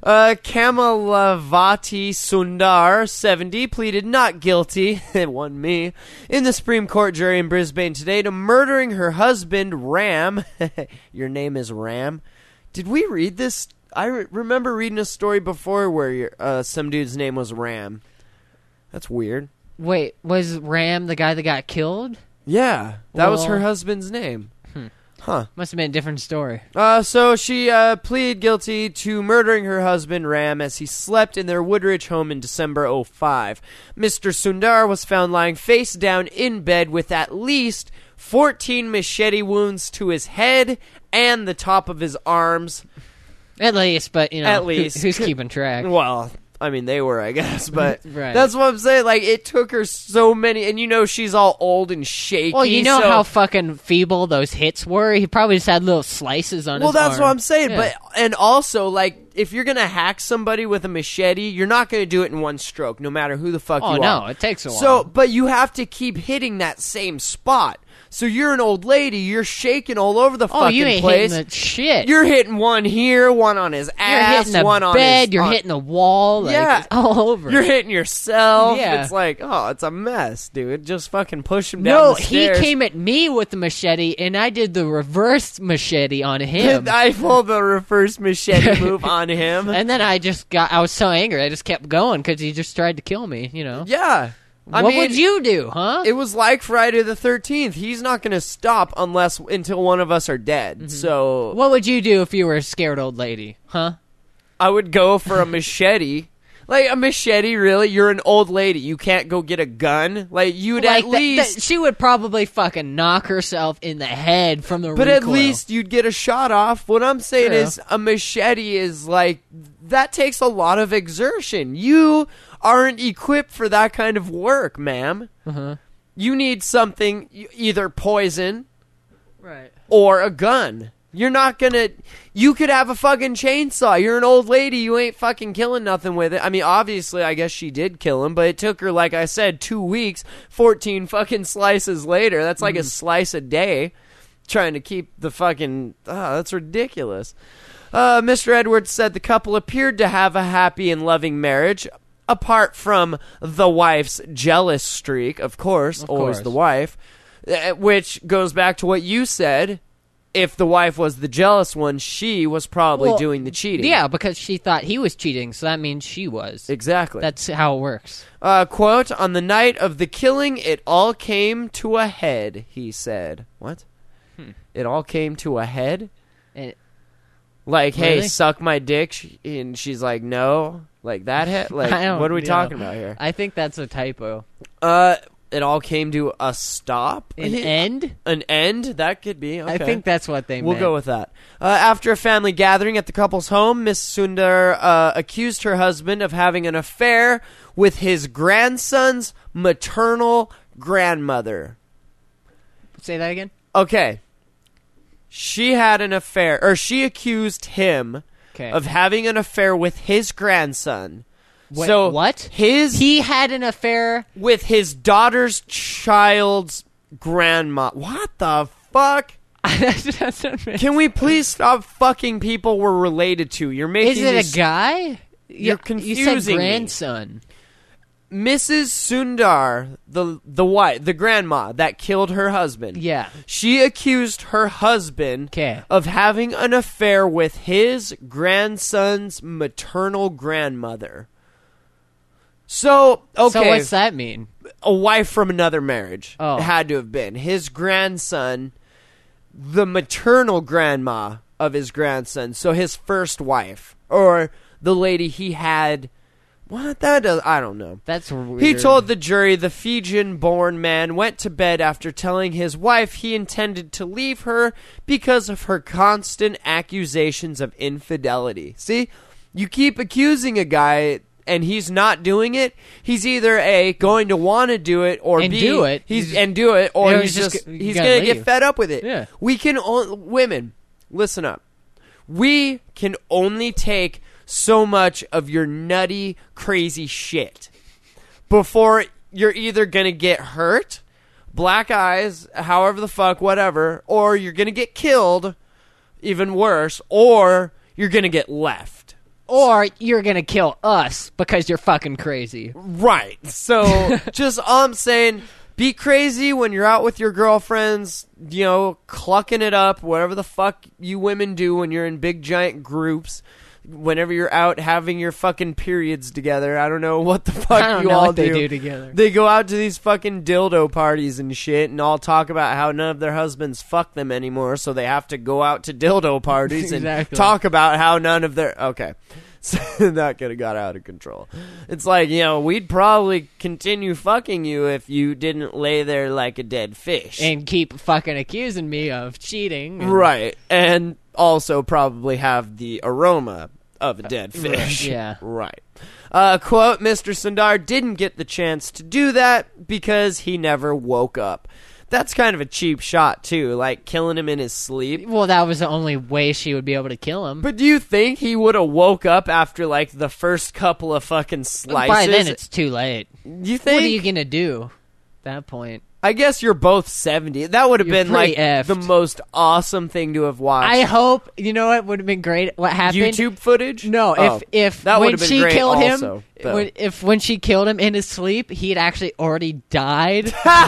Kamalavati Sundar, 70, pleaded not guilty, it won me, in the Supreme Court jury in Brisbane today to murdering her husband, Ram. Your name is Ram. Did we read this? I remember reading a story before where some dude's name was Ram. That's weird. Wait, was Ram the guy that got killed? Yeah, that was Well- her husband's name. Huh. Must have been a different story. So she pleaded guilty to murdering her husband, Ram, as he slept in their Woodridge home in December 2005. Mr. Sundar was found lying face down in bed with at least 14 machete wounds to his head and the top of his arms. At least, but, you know, At least. who's keeping track? Well, I mean, they were, I guess, but Right. that's what I'm saying. Like, it took her so many, and you know she's all old and shaky. Well, you know so- how fucking feeble those hits were? He probably just had little slices on Well, his that's arm. what I'm saying. Yeah. But and also, like, if you're gonna hack somebody with a machete, you're not gonna do it in one stroke, no matter who the fuck Oh, you no, are. it takes a while. So, but you have to keep hitting that same spot. So you're an old lady. You're shaking all over the Oh, fucking you ain't place. hitting the shit. You're hitting one here, one on his You're ass, hitting the one on bed, his. you're on- hitting the wall, like, Yeah. it's all over. You're hitting yourself. Yeah. It's like, oh, it's a mess, dude. Just fucking push him down No, the he stairs. came at me with the machete, and I did the reverse machete on him. I pulled the reverse machete move on him. And then I was so angry, I just kept going because he just tried to kill me, you know? Yeah. I What mean, would you do, huh? It was like Friday the 13th. He's not going to stop until one of us are dead. Mm-hmm. So What would you do if you were a scared old lady, huh? I would go for a machete. Like, a machete, really? You're an old lady. You can't go get a gun? Like, you'd Like, at least... she would probably fucking knock herself in the head from the But recoil. at least you'd get a shot off. What I'm saying True. is a machete is like... That takes a lot of exertion. You aren't equipped for that kind of work, ma'am. Uh-huh. You need something, either poison Right. or a gun. You're not gonna... You could have a fucking chainsaw. You're an old lady. You ain't fucking killing nothing with it. I mean, obviously, I guess she did kill him, but it took her, like I said, 2 weeks, 14 fucking slices later. That's like a slice a day, trying to keep the fucking... that's ridiculous. Mr. Edwards said the couple appeared to have a happy and loving marriage, apart from the wife's jealous streak, of course, always the wife, which goes back to what you said. If the wife was the jealous one, she was probably doing the cheating. Yeah, because she thought he was cheating, so that means she was. Exactly. That's how it works. Quote, on the night of the killing, it all came to a head, he said. What? It all came to a head? Like, hey, Really? suck my dick, and she's like, no. Like, that head? Like, what are we talking about here? I think that's a typo. It all came to a stop? An end? An end? That could be. Okay. I think that's what they meant. We'll go with that. After a family gathering at the couple's home, Miss Sundar accused her husband of having an affair with his grandson's maternal grandmother. Say that again? Okay. She had an affair, or she accused him of having an affair with his grandson. So what? He had an affair with his daughter's child's grandma. What the fuck? Can we please stop fucking people we're related to? You're making Is it a guy? You're confusing You said me. grandson. Mrs. Sundar, the wife, the grandma that killed her husband. Yeah. She accused her husband of having an affair with his grandson's maternal grandmother. So, okay. So what's that mean? A wife from another marriage. Oh. It had to have been. His grandson, the maternal grandma of his grandson, so his first wife, or the lady he had... What? That does... I don't know. That's weird. He told the jury the Fijian-born man went to bed after telling his wife he intended to leave her because of her constant accusations of infidelity. See? You keep accusing a guy... and he's not doing it, he's either A, going to want to do it, or and B, do it. He's going to get fed up with it. Yeah. We can women, listen up. We can only take so much of your nutty, crazy shit before you're either going to get hurt, black eyes, however the fuck, whatever, or you're going to get killed, even worse, or you're going to get left. Or you're going to kill us because you're fucking crazy. Right. So, just all I'm saying, be crazy when you're out with your girlfriends, you know, clucking it up, whatever the fuck you women do when you're in big giant groups. Whenever you're out having your fucking periods together. I don't know what the fuck you all do. They do together. They go out to these fucking dildo parties and shit and all talk about how none of their husbands fuck them anymore, so they have to go out to dildo parties and talk about how none of their... Okay. So that could have got out of control. It's like, you know, we'd probably continue fucking you if you didn't lay there like a dead fish. And keep fucking accusing me of cheating. Right. And also probably have the aroma of a dead fish. Yeah. Right. Quote, Mr. Sundar didn't get the chance to do that because he never woke up. That's kind of a cheap shot, too, like killing him in his sleep. Well, that was the only way she would be able to kill him. But do you think he would have woke up after, like, the first couple of fucking slices? By then, it's too late. You think? What are you going to do at that point? I guess you're both 70. That would have been, like, effed. the most awesome thing to have watched. I hope, you know what would have been great? What happened? YouTube footage? No, if that when would have she been great killed also, him, when she killed him in his sleep, he had actually already died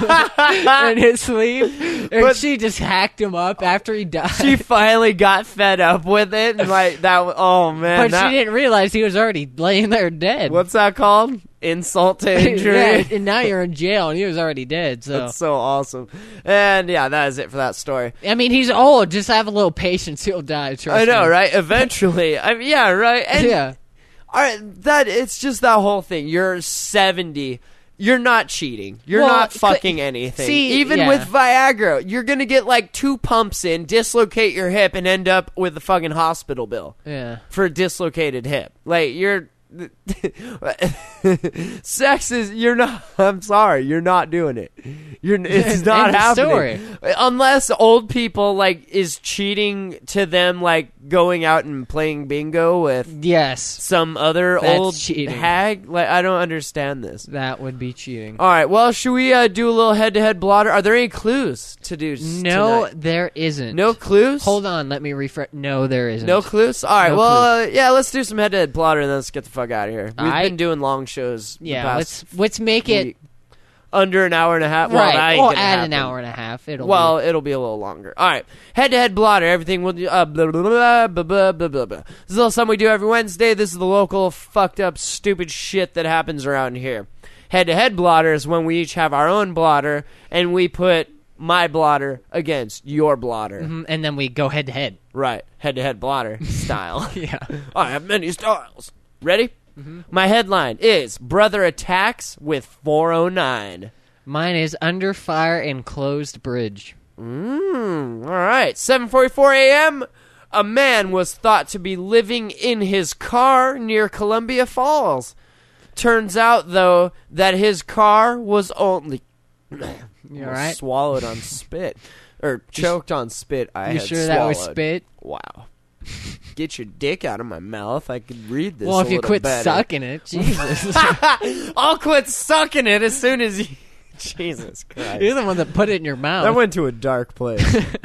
in his sleep, and she just hacked him up after he died. She finally got fed up with it, and like that. Oh man! But she didn't realize he was already laying there dead. What's that called? Insult to injury. Yeah, and now you're in jail, and he was already dead. So that's so awesome. And yeah, that is it for that story. I mean, he's old. Just have a little patience; he'll die. Trust I know, me. right? Eventually, yeah, right. And, yeah. All right, it's just that whole thing. You're 70. You're not cheating. You're not fucking anything. Even with Viagra, you're going to get like 2 pumps in, dislocate your hip, and end up with a fucking hospital bill. Yeah. For a dislocated hip. Like, you're sex is, you're not, I'm sorry, you're not doing it. It's not End of happening. story. Unless old people, like, is cheating to them, like, going out and playing bingo with Yes, some other That's old cheating. hag. Like, I don't understand this. that would be cheating. All right, well, should we do a little head-to-head blotter? Are there any clues to do No, tonight? there isn't. No clues? Hold on, let me refresh. No, there isn't. No clues? All right, No well, yeah, let's do some head-to-head blotter, and then let's get the fuck out of here. We've Alright. been doing long shows the Yeah, past let's make it week. Under an hour and a half. Well, that right. ain't Or gonna add happen. an hour and a half. It'll It'll be a little longer. All right. Head-to-head blotter. Everything will do. Blah, blah, blah, blah, blah, blah, blah, blah. This is a little something we do every Wednesday. This is the local fucked up stupid shit that happens around here. Head-to-head blotter is when we each have our own blotter, and we put my blotter against your blotter. and then we go head to head. Right. Head-to-head blotter style. Yeah. I have many styles. Ready? My headline is Brother Attacks with 409. Mine is under fire and closed bridge. All right. 7:44 a.m. A man was thought to be living in his car near Columbia Falls. Turns out, though, that his car was only You all right? swallowed on spit. Or choked on spit. I You had sure swallowed. that was spit? Wow. Get your dick out of my mouth. I could read this Well, a if you little quit better. sucking it, Jesus. I'll quit sucking it as soon as you... Jesus Christ. You're the one that put it in your mouth. That went to a dark place.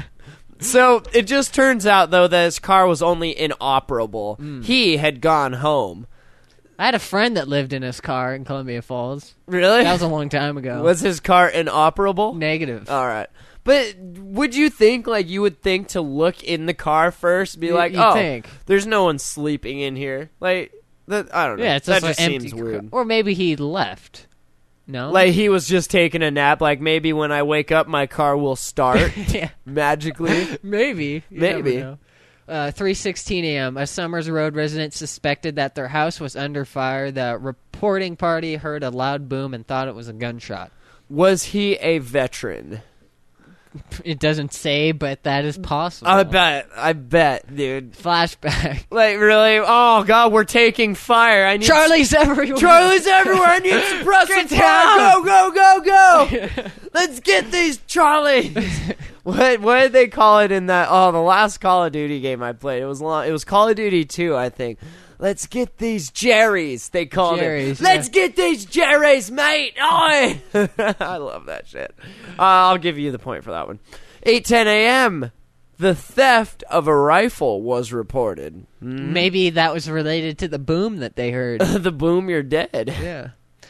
So, it just turns out, though, that his car was only inoperable. He had gone home. I had a friend that lived in his car in Columbia Falls. Really? That was a long time ago. Was his car inoperable? Negative. All right. But would you think, like, you would think to look in the car first, be like, you'd oh, think. there's no one sleeping in here. Like, that, I don't know. Yeah, it's that just just an empty seems weird. Or maybe he left. No? Like, he was just taking a nap. Like, maybe when I wake up, my car will start yeah. magically. Maybe. You Maybe. never know. 3:16 a.m. A Summers Road resident suspected that their house was under fire. The reporting party heard a loud boom and thought it was a gunshot. Was he a veteran? It doesn't say, but that is possible. I bet, dude. Flashback. Like, really? Oh, God, we're taking fire. I need Charlie's everywhere. Charlie's everywhere. I need suppressive Get fire. down. Go. Let's get these Charlies. What did they call it in that? Oh, the last Call of Duty game I played. It was long. It was Call of Duty 2, I think. Let's get these Jerrys. They called Jerrys, it. Let's yeah. get these Jerrys, mate. Oi! I love that shit. I'll give you the point for that one. 8:10 a.m. The theft of a rifle was reported. Maybe that was related to the boom that they heard. The boom, you're dead. Yeah.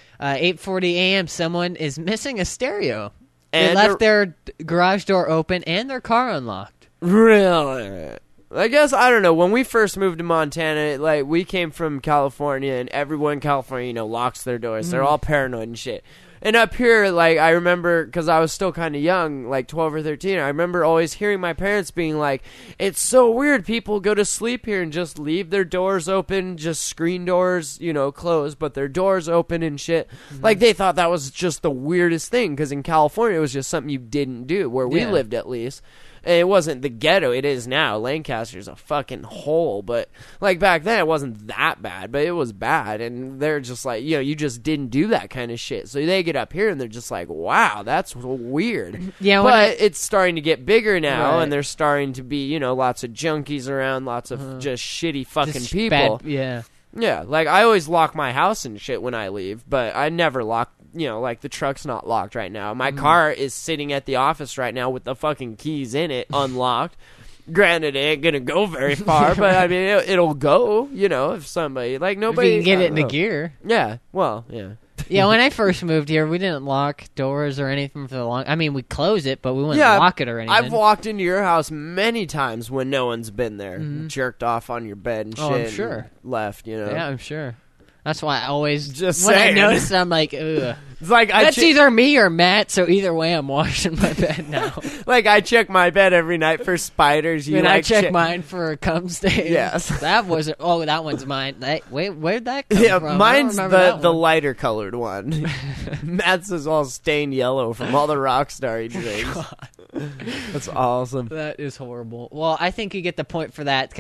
8:40 a.m. Someone is missing a stereo. They And left their garage door open and their car unlocked. Really? I guess, I don't know, when we first moved to Montana, like, we came from California, and everyone in California, you know, locks their doors. They're all paranoid and shit. And up here, like, I remember, because I was still kind of young, like 12 or 13, I remember always hearing my parents being like, it's so weird, people go to sleep here and just leave their doors open, just screen doors, you know, closed, but their doors open and shit. Like, they thought that was just the weirdest thing, because in California, it was just something you didn't do, where we Yeah. lived at least. And it wasn't the ghetto, it is now. Lancaster's a fucking hole, but, like, back then, it wasn't that bad, but it was bad, and they're just like, you know, you just didn't do that kind of shit. So they get up here, and they're just like, wow, that's weird. Yeah, when but it's starting to get bigger now, Right. and there's starting to be, you know, lots of junkies around, lots of just shitty fucking Just people. bad- yeah. Yeah, like, I always lock my house and shit when I leave, but I never lock, you know, like, the truck's not locked right now. My car is sitting at the office right now with the fucking keys in it, unlocked. Granted, it ain't gonna go very far, but, I mean, it'll go, you know, if somebody, like, If nobody... you can get I it don't into know. gear. Yeah, well, yeah. Yeah, when I first moved here, we didn't lock doors or anything for the long... I mean, we close it, but we wouldn't Yeah, lock it or anything. I've walked into your house many times when no one's been there, jerked off on your bed and shit, Oh, I'm and sure. left, you know. Yeah, I'm sure. That's why I always... Just when saying. I notice it, I'm like, ugh. It's like That's either me or Matt, so either way, I'm washing my bed now. like I check my bed every night for spiders. You And like I check mine for a cum stain. Yes. That was... Oh, that one's mine. Wait, where'd that come Yeah, from? I don't mine's remember that the one. lighter colored one. Matt's is all stained yellow from all the Rockstar he drinks. That's awesome. That is horrible. Well, I think you get the point for that, because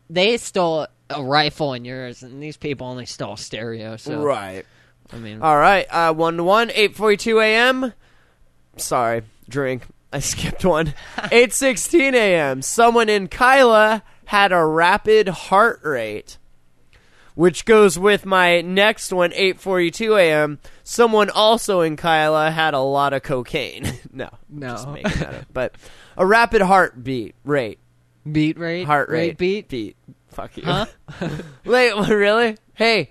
they stole a rifle in yours, and these people only stole stereo. So Right. I mean, All right. 1-1, 8:42 a.m. Sorry, drink. I skipped one. 8:16 a.m. Someone in Kyla had a rapid heart rate, which goes with my next one, 8:42 a.m. Someone also in Kyla had a lot of cocaine. No. Just making that up. But a rapid heartbeat rate. beat rate, Heart rate. beat. Fuck you. Huh? Wait, really? Hey,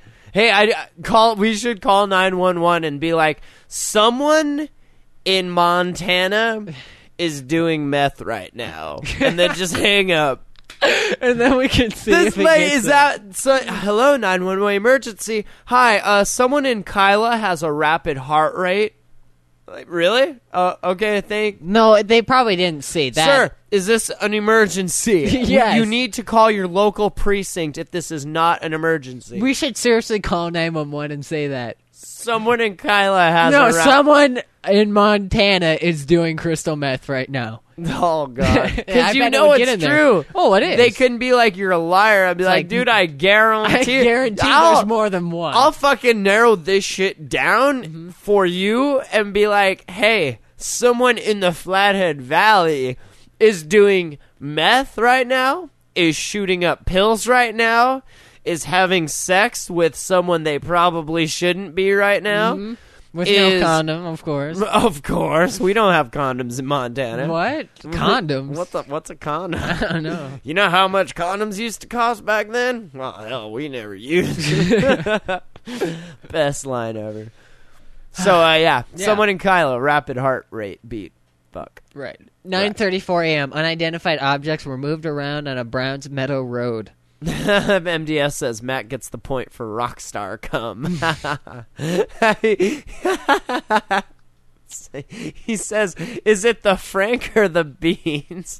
we should call 911 and be like, someone in Montana is doing meth right now. And then just hang up. And then we can see This if it lady gets is there. that. So, hello, 911 emergency. Hi, someone in Kyla has a rapid heart rate. Like, really? Okay, thank. No, they probably didn't see that. Sir, is this an emergency? Yes. You need to call your local precinct if this is not an emergency. We should seriously call 911 and say that. Someone in Kyla has No, a someone in Montana is doing crystal meth right now. Oh, God. I Because you bet it know would get it's in there. true. Oh, it is. They couldn't be like, you're a liar. I'd be like, like, dude, I I guarantee. guarantee I'll- there's more than one. I'll fucking narrow this shit down Mm-hmm. for you and be like, hey, someone in the Flathead Valley is doing meth right now, is shooting up pills right now, is having sex with someone they probably shouldn't be right now. Mm-hmm. With is- no condom, of course. Of course, we don't have condoms in Montana. What? Condoms? What's a condom? I don't know. You know how much condoms used to cost back then? Well, hell, we never used it. Best line ever. So, yeah. Someone in Kyla, rapid heart rate beat. Fuck. Right. 9:34 a.m. Unidentified objects were moved around on a Browns Meadow Road. MDS says Matt gets the point for Rockstar cum. He says, is it the Frank or the beans?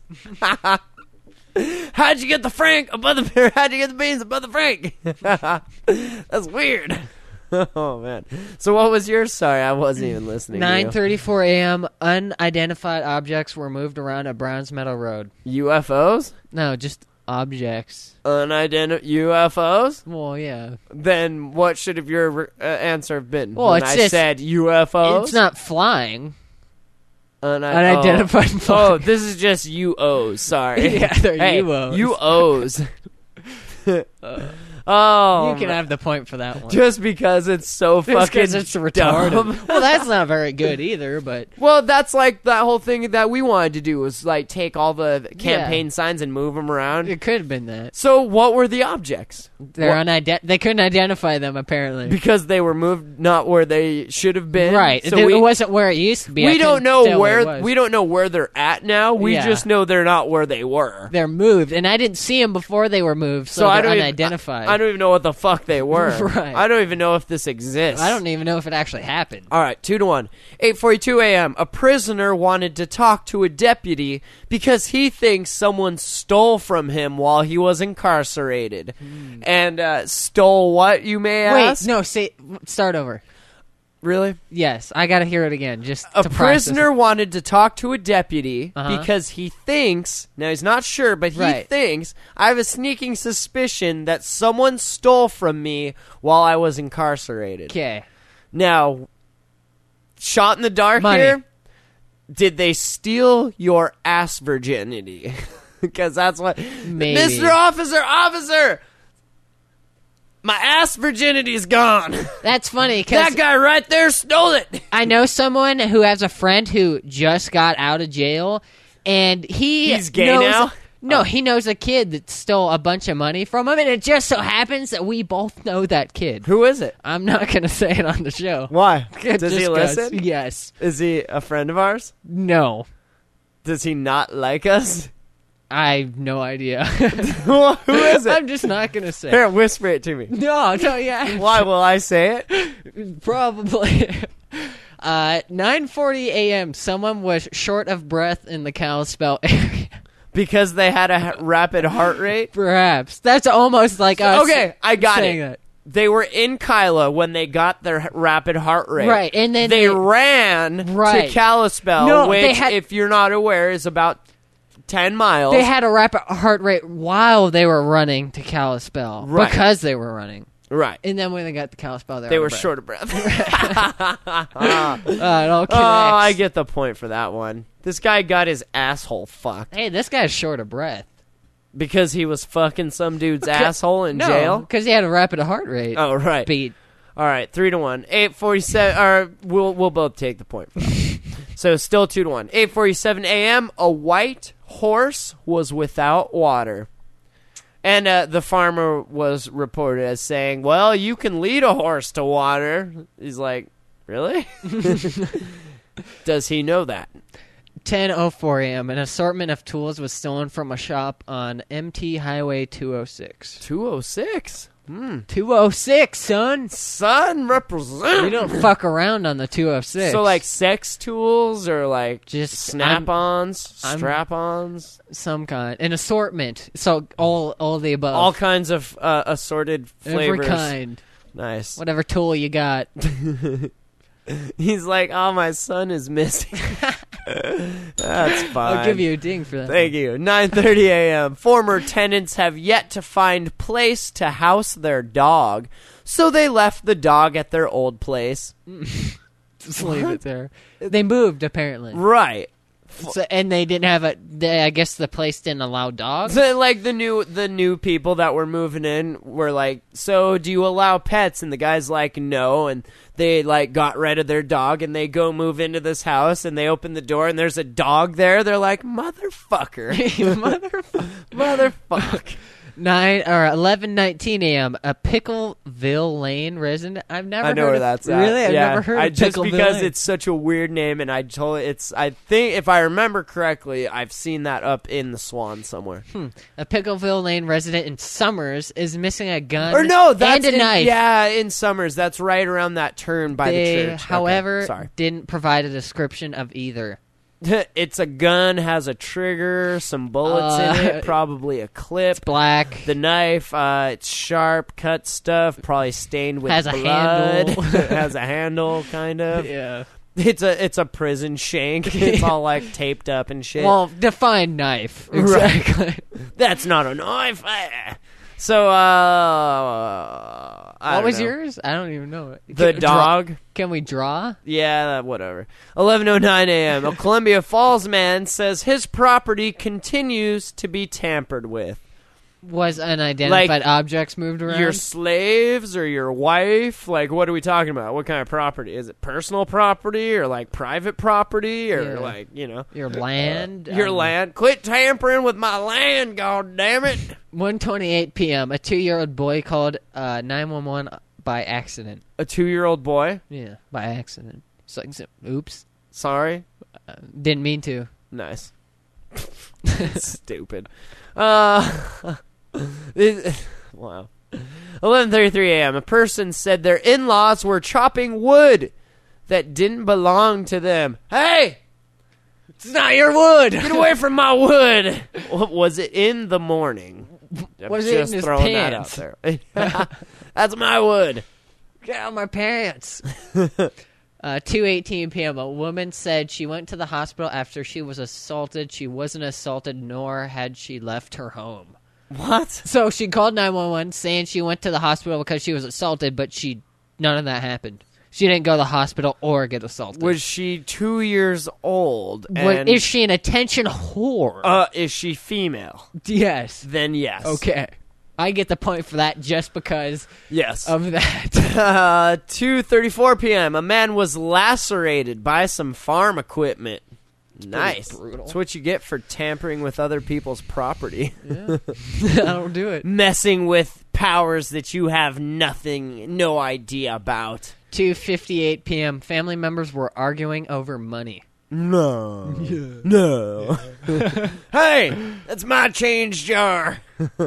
How'd you get the Frank above the how'd you get the beans above the Frank? That's weird. Oh, man. So what was yours? Sorry, I wasn't even listening. 9:34 a.m. Unidentified objects were moved around a Browns Meadow Road. UFOs? No, just objects. Unidentified UFOs? Well, yeah. Then what should have your answer have been? Well, when it's I just- said UFOs? It's not flying. Unidentified Unidentified Oh, this is just UOs. Sorry. Yeah, they're hey, UOs. UOs. Oh, You can have the point for that one. just because it's so Just 'cause fucking it's retarded. dumb. Well, that's not very good either, but Well, that's like that whole thing that we wanted to do was like take all the campaign signs and move them around. it could have been that. So what were the objects? They're they couldn't identify them, apparently. Because they were moved not where they should have been. Right. So it wasn't where it used to be. I we don't couldn't know tell where it where was. we don't know where they're at now. We Yeah. just know they're not where they were. They're moved, and I didn't see them before they were moved, so I they're don't unidentified. I don't even know what the fuck they were. Right. I don't even know if this exists. I don't even know if it actually happened. All right, 2-1. 8:42 a.m. A prisoner wanted to talk to a deputy because he thinks someone stole from him while he was incarcerated. And stole what, you may ask? Wait, no, start over. Really? Yes, I gotta hear it again. Just A to process prisoner wanted to talk to a deputy Uh-huh. because he thinks, now he's not sure, but he Right. thinks, I have a sneaking suspicion that someone stole from me while I was incarcerated. Okay. Now, shot in the dark Money. here, did they steal your ass virginity? Because that's what... Maybe. Mr. Officer! My ass virginity's gone. That's funny because That guy right there stole it. I know someone who has a friend who just got out of jail, and He's gay knows, now? No, he knows a kid that stole a bunch of money from him, and it just so happens that we both know that kid. Who is it? I'm not going to say it on the show. Why? Does Just he 'cause. listen? Yes. Is he a friend of ours? No. Does he not like us? I have no idea. Who is it? I'm just not going to say. Here, whisper it to me. No, yeah. Why will I say it? Probably. 9:40 a.m. Someone was short of breath in the Kalispell area. Because they had a rapid heart rate? Perhaps. That's almost like us. Okay, I got saying it. that. They were in Kyla when they got their rapid heart rate. Right, and then they they- ran Right. to Kalispell, No, which, they had- if you're not aware, is about 10 miles. They had a rapid heart rate while they were running to Kalispell Right. because they were running. Right. And then when they got to Kalispell, They were breath. short of breath. It all connects. I get the point for that one. This guy got his asshole fucked Hey, this guy's short of breath. because he was fucking some dude's asshole in No, jail. because he had a rapid heart rate. Oh, right. Beat. All right, 3-1. 8:47. Or we'll both take the point for that one. So still 2-1. 8:47 a.m. A white horse was without water, and the farmer was reported as saying, "Well, you can lead a horse to water." He's like, "Really?" Does he know that? 10:04 a.m. An assortment of tools was stolen from a shop on MT Highway 206. 206. 206, son. Son, represent. We don't fuck around on the 206. So like sex tools or like Just snap-ons, I'm- strap-ons, some kind, an assortment. So all the above, all kinds of assorted flavors. every kind, Nice. whatever tool you got. He's like, "Oh, my son is missing." That's fine. I'll give you a ding for that. Thank you. 9:30 a.m. Former tenants have yet to find place to house their dog, so they left the dog at their old place. Just leave it there. They moved apparently, Right. so, and they didn't have I guess the place didn't allow dogs. So, like the new people that were moving in were like, "So do you allow pets?" And the guy's like, "No." And they like got rid of their dog, and they go move into this house, and they open the door, and there's a dog there. They're like, "Motherfucker, motherfuck." 11:19 a.m. A Pickleville Lane resident. I've never. I know heard where of, that's at. Really, I've Yeah. never heard of just Pickleville because Lane. it's such a weird name, and I think if I remember correctly, I've seen that up in the Swan somewhere. A Pickleville Lane resident in Summers is missing a gun Or no, that's and a in, knife. Yeah, in Summers. That's right around that turn by They, the church. Okay, however, sorry. didn't provide a description of either. It's a gun, has a trigger, some bullets in it, probably a clip. Black. The knife, it's sharp, cut stuff, probably stained with Has a blood. handle. Has a handle, kind of. Yeah. It's a prison shank. It's all like taped up and shit. Well, define knife. Exactly. That's not a knife. So, What was yours? I don't even know it. The dog. Can we draw? Yeah, whatever. 11:09 a.m. A Columbia Falls man says his property continues to be tampered with. Was unidentified objects moved around? Your slaves or your wife? Like, what are we talking about? What kind of property? Is it personal property or like private property or Yeah. like, you know? Your land? Your land. Quit tampering with my land, god damn it. 1:28 p.m. A 2-year-old boy called 911 by accident. A 2-year-old boy? Yeah, by accident. It's like, oops. Sorry. Didn't mean to. Nice. Stupid. Wow. 11:33 a.m. A person said their in-laws were chopping wood that didn't belong to them. Hey, It's not your wood! get away from my wood! Was it in the morning? Was it in his throwing pants? that out there. That's my wood. Get out of my pants! 2:18 p.m. A woman said she went to the hospital after she was assaulted. She wasn't assaulted, nor had she left her home. What? So she called 911 saying she went to the hospital because she was assaulted, but none of that happened. She didn't go to the hospital or get assaulted. Was she 2 years old? And Is she an attention whore? is she female? Yes. Then yes. Okay. I get the point for that just because Yes. of that. 2:34 p.m. A man was lacerated by some farm equipment. Nice. brutal. That's what you get for tampering with other people's property. I don't do it. Messing with powers that you have no idea about. 2:58 p.m. Family members were arguing over money. No. No. Hey, that's my change jar.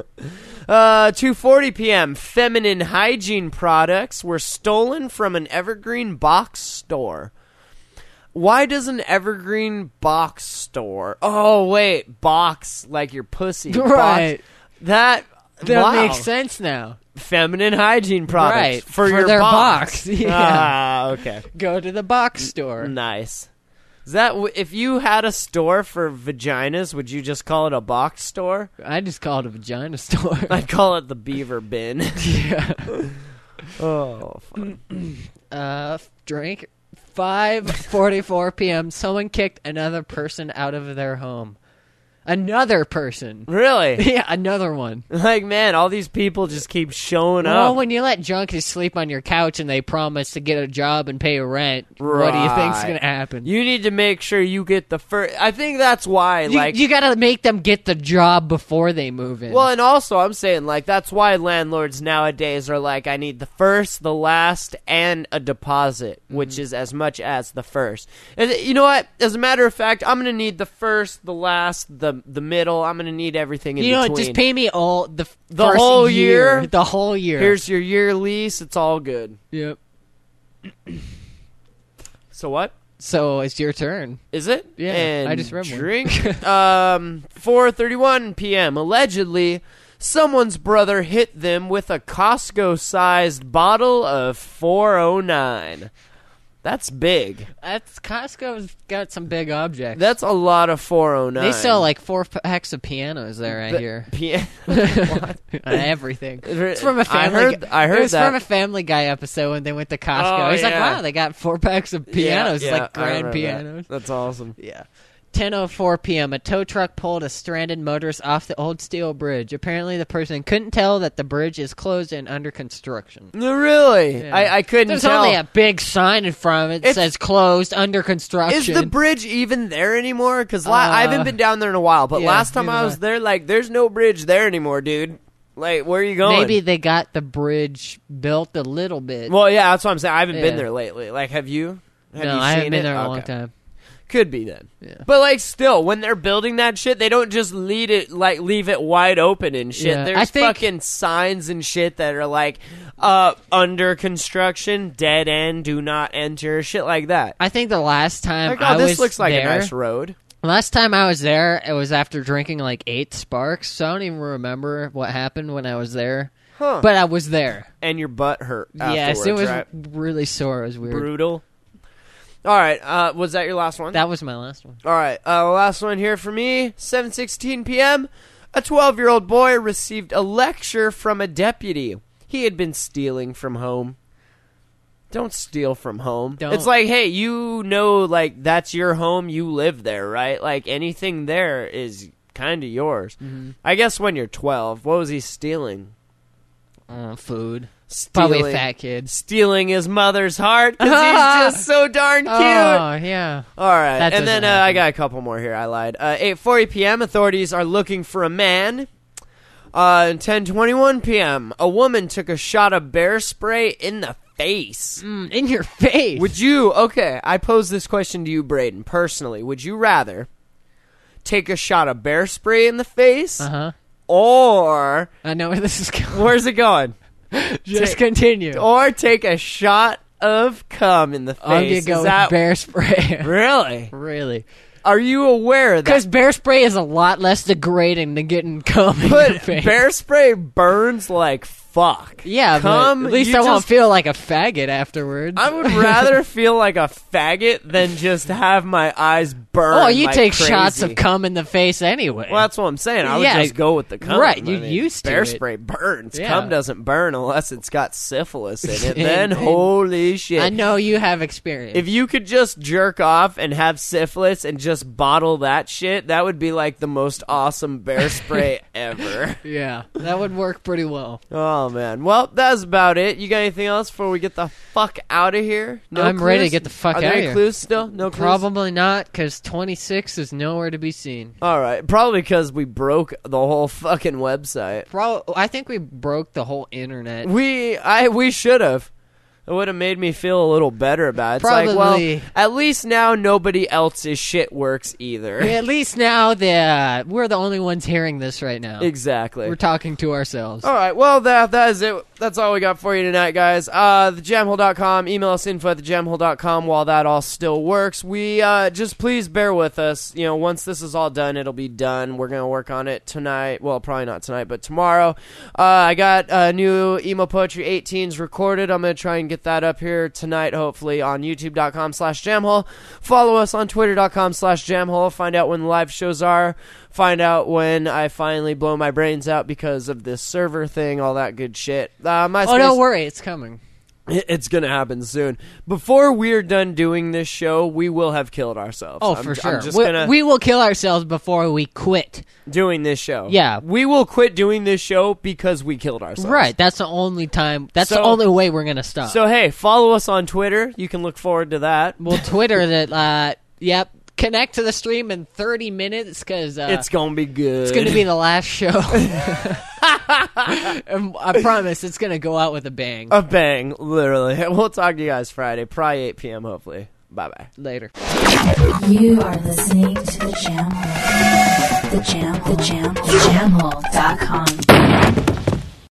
2:40 p.m. Feminine hygiene products were stolen from an Evergreen box store. Why does an Evergreen box store? Oh wait, box like your pussy. Right. Box. That wow. makes sense now. Feminine hygiene products Right, for your their box. box. Yeah. Ah, okay. Go to the box store. Nice. Is that if you had a store for vaginas, would you just call it a box store? I just call it a vagina store. I'd call it the beaver bin. Yeah. Oh, fun. Drink. 5:44 p.m. Someone kicked another person out of their home. Another person. Really? Yeah, another one. Like, man, all these people just keep showing Well, up. when you let junkies sleep on your couch and they promise to get a job and pay you rent, what do you think's Right. going to happen? You need to make sure you get the first. I think that's why, You got to make them get the job before they move in. Well, and also I'm saying, like, that's why landlords nowadays are like, I need the first, the last, and a deposit, which is as much as the first. And you know what? As a matter of fact, I'm gonna need the first, the last, the middle. I'm gonna need everything in you know between. what? Just pay me all the The first whole year? The whole year. Here's your year lease. It's all good. Yep. So what? So it's your turn. Is it? Yeah, and I just read one. drink. 4:31 p.m. Allegedly, someone's brother hit them with a Costco-sized bottle of 409. That's big. That's Costco's got some big objects. That's a lot of 409. They sell like 4 packs of pianos there, I hear. Everything. It's from a family. I heard it was that. from a Family Guy episode when they went to Costco. Oh, He's like, yeah. wow, they got 4 packs of pianos, Yeah, like I grand remember pianos. that. That's awesome. Yeah. 10:04 p.m. A tow truck pulled a stranded motorist off the old steel bridge. Apparently, the person couldn't tell that the bridge is closed and under construction. No, really? Yeah. I couldn't There's tell. only a big sign in front of it that says closed, under construction. Is the bridge even there anymore? Because I haven't been down there in a while, but yeah, last time neither I was there, like, there's no bridge there anymore, dude. Like, where are you going? Maybe they got the bridge built a little bit. Well, yeah, that's what I'm saying. I haven't been Yeah. there lately. Like, have you? Have no, you I haven't seen been it? there in a long Okay. time. Could be then. Yeah. But like still, when they're building that shit, they don't just leave it wide open and shit. Yeah, I There's think- fucking signs and shit that are like under construction, dead end, do not enter, shit like that. I think the last time Like, I oh, this was looks like there, a nice road. last time I was there, it was after drinking like 8 Sparks. So I don't even remember what happened when I was there. Huh. But I was there. And your butt hurt Yes, afterwards, it was right? really sore. It was weird. Brutal. All right, was that your last one? That was my last one. All right, last one here for me. 7:16 p.m. A 12-year-old boy received a lecture from a deputy. He had been stealing from home. Don't steal from home. Don't. It's like, hey, you know, like, that's your home. You live there, right? Like, anything there is kind of yours. Mm-hmm. I guess when you're 12, what was he stealing? Food. Stealing, Probably a fat kid. Stealing his mother's heart because he's just so darn cute. Oh, yeah. All right, That and then doesn't I happen. got a couple more here. I lied. 8:40 p.m. Authorities are looking for a man. 10:21 p.m. A woman took a shot of bear spray in the face. In your face. Would you? Okay, I pose this question to you, Braden. Personally, would you rather take a shot of bear spray in the face, Uh-huh. or I know where this is going. where's it going? Just continue. Or take a shot of cum in the face? I'm going to go Is with that bear spray. really? Really. Are you aware that? Because bear spray is a lot less degrading than getting cum in your But face. bear spray burns like fuck. yeah, cum, but at least you I won't just- feel like a faggot afterwards. I would rather feel like a faggot than just have my eyes burn. Oh, you like take crazy. shots of cum in the face anyway. Well, that's what I'm saying. I would Yeah, just go with the cum. right, I you mean, used to bear it. spray burns. Yeah. Cum doesn't burn unless it's got syphilis in it. And- Then and- holy shit! I know you have experience. If you could just jerk off and have syphilis and just bottle that shit, that would be like the most awesome bear spray ever. yeah, that would work pretty well. Oh man. Well, that's about it. You got anything else before we get the fuck out of here? No I'm ready to clues? get the fuck Are there outta any here. clues still? No clues? Probably not, because 26 is nowhere to be seen. All right. Probably because we broke the whole fucking website. I think we broke the whole internet. We should have. It would have made me feel a little better about it. It's like, Probably. well, at least now nobody else's shit works either. At least now we're the only ones hearing this right now. Exactly. We're talking to ourselves. All right, well, that is it. That's all we got for you tonight, guys. Thejamhole.com. Email us info@thejamhole.com while that all still works. We just please bear with us. You know, once this is all done, it'll be done. We're going to work on it tonight. Well, probably not tonight, but tomorrow. I got new Emo Poetry 18s recorded. I'm going to try and get get that up here tonight, hopefully, on youtube.com/jamhole. Follow us on twitter.com/jamhole. Find out when the live shows are. Find out when I finally blow my brains out because of this server thing, all that good shit. Don't worry, it's coming. It's going to happen soon. Before we're done doing this show, we will have killed ourselves. For sure. We will kill ourselves before we quit doing this show. Yeah. We will quit doing this show because we killed ourselves. Right. That's the only time. That's the only way we're going to stop. So, hey, follow us on Twitter. You can look forward to that. We'll Twitter that, yep. Connect to the stream in 30 minutes because it's going to be good. It's going to be the last show. I promise it's going to go out with a bang. A bang, literally. We'll talk to you guys Friday, probably 8 p.m. hopefully. Bye-bye. Later. You are listening to The Jam Hole. The Jam Hole. JamHole.com.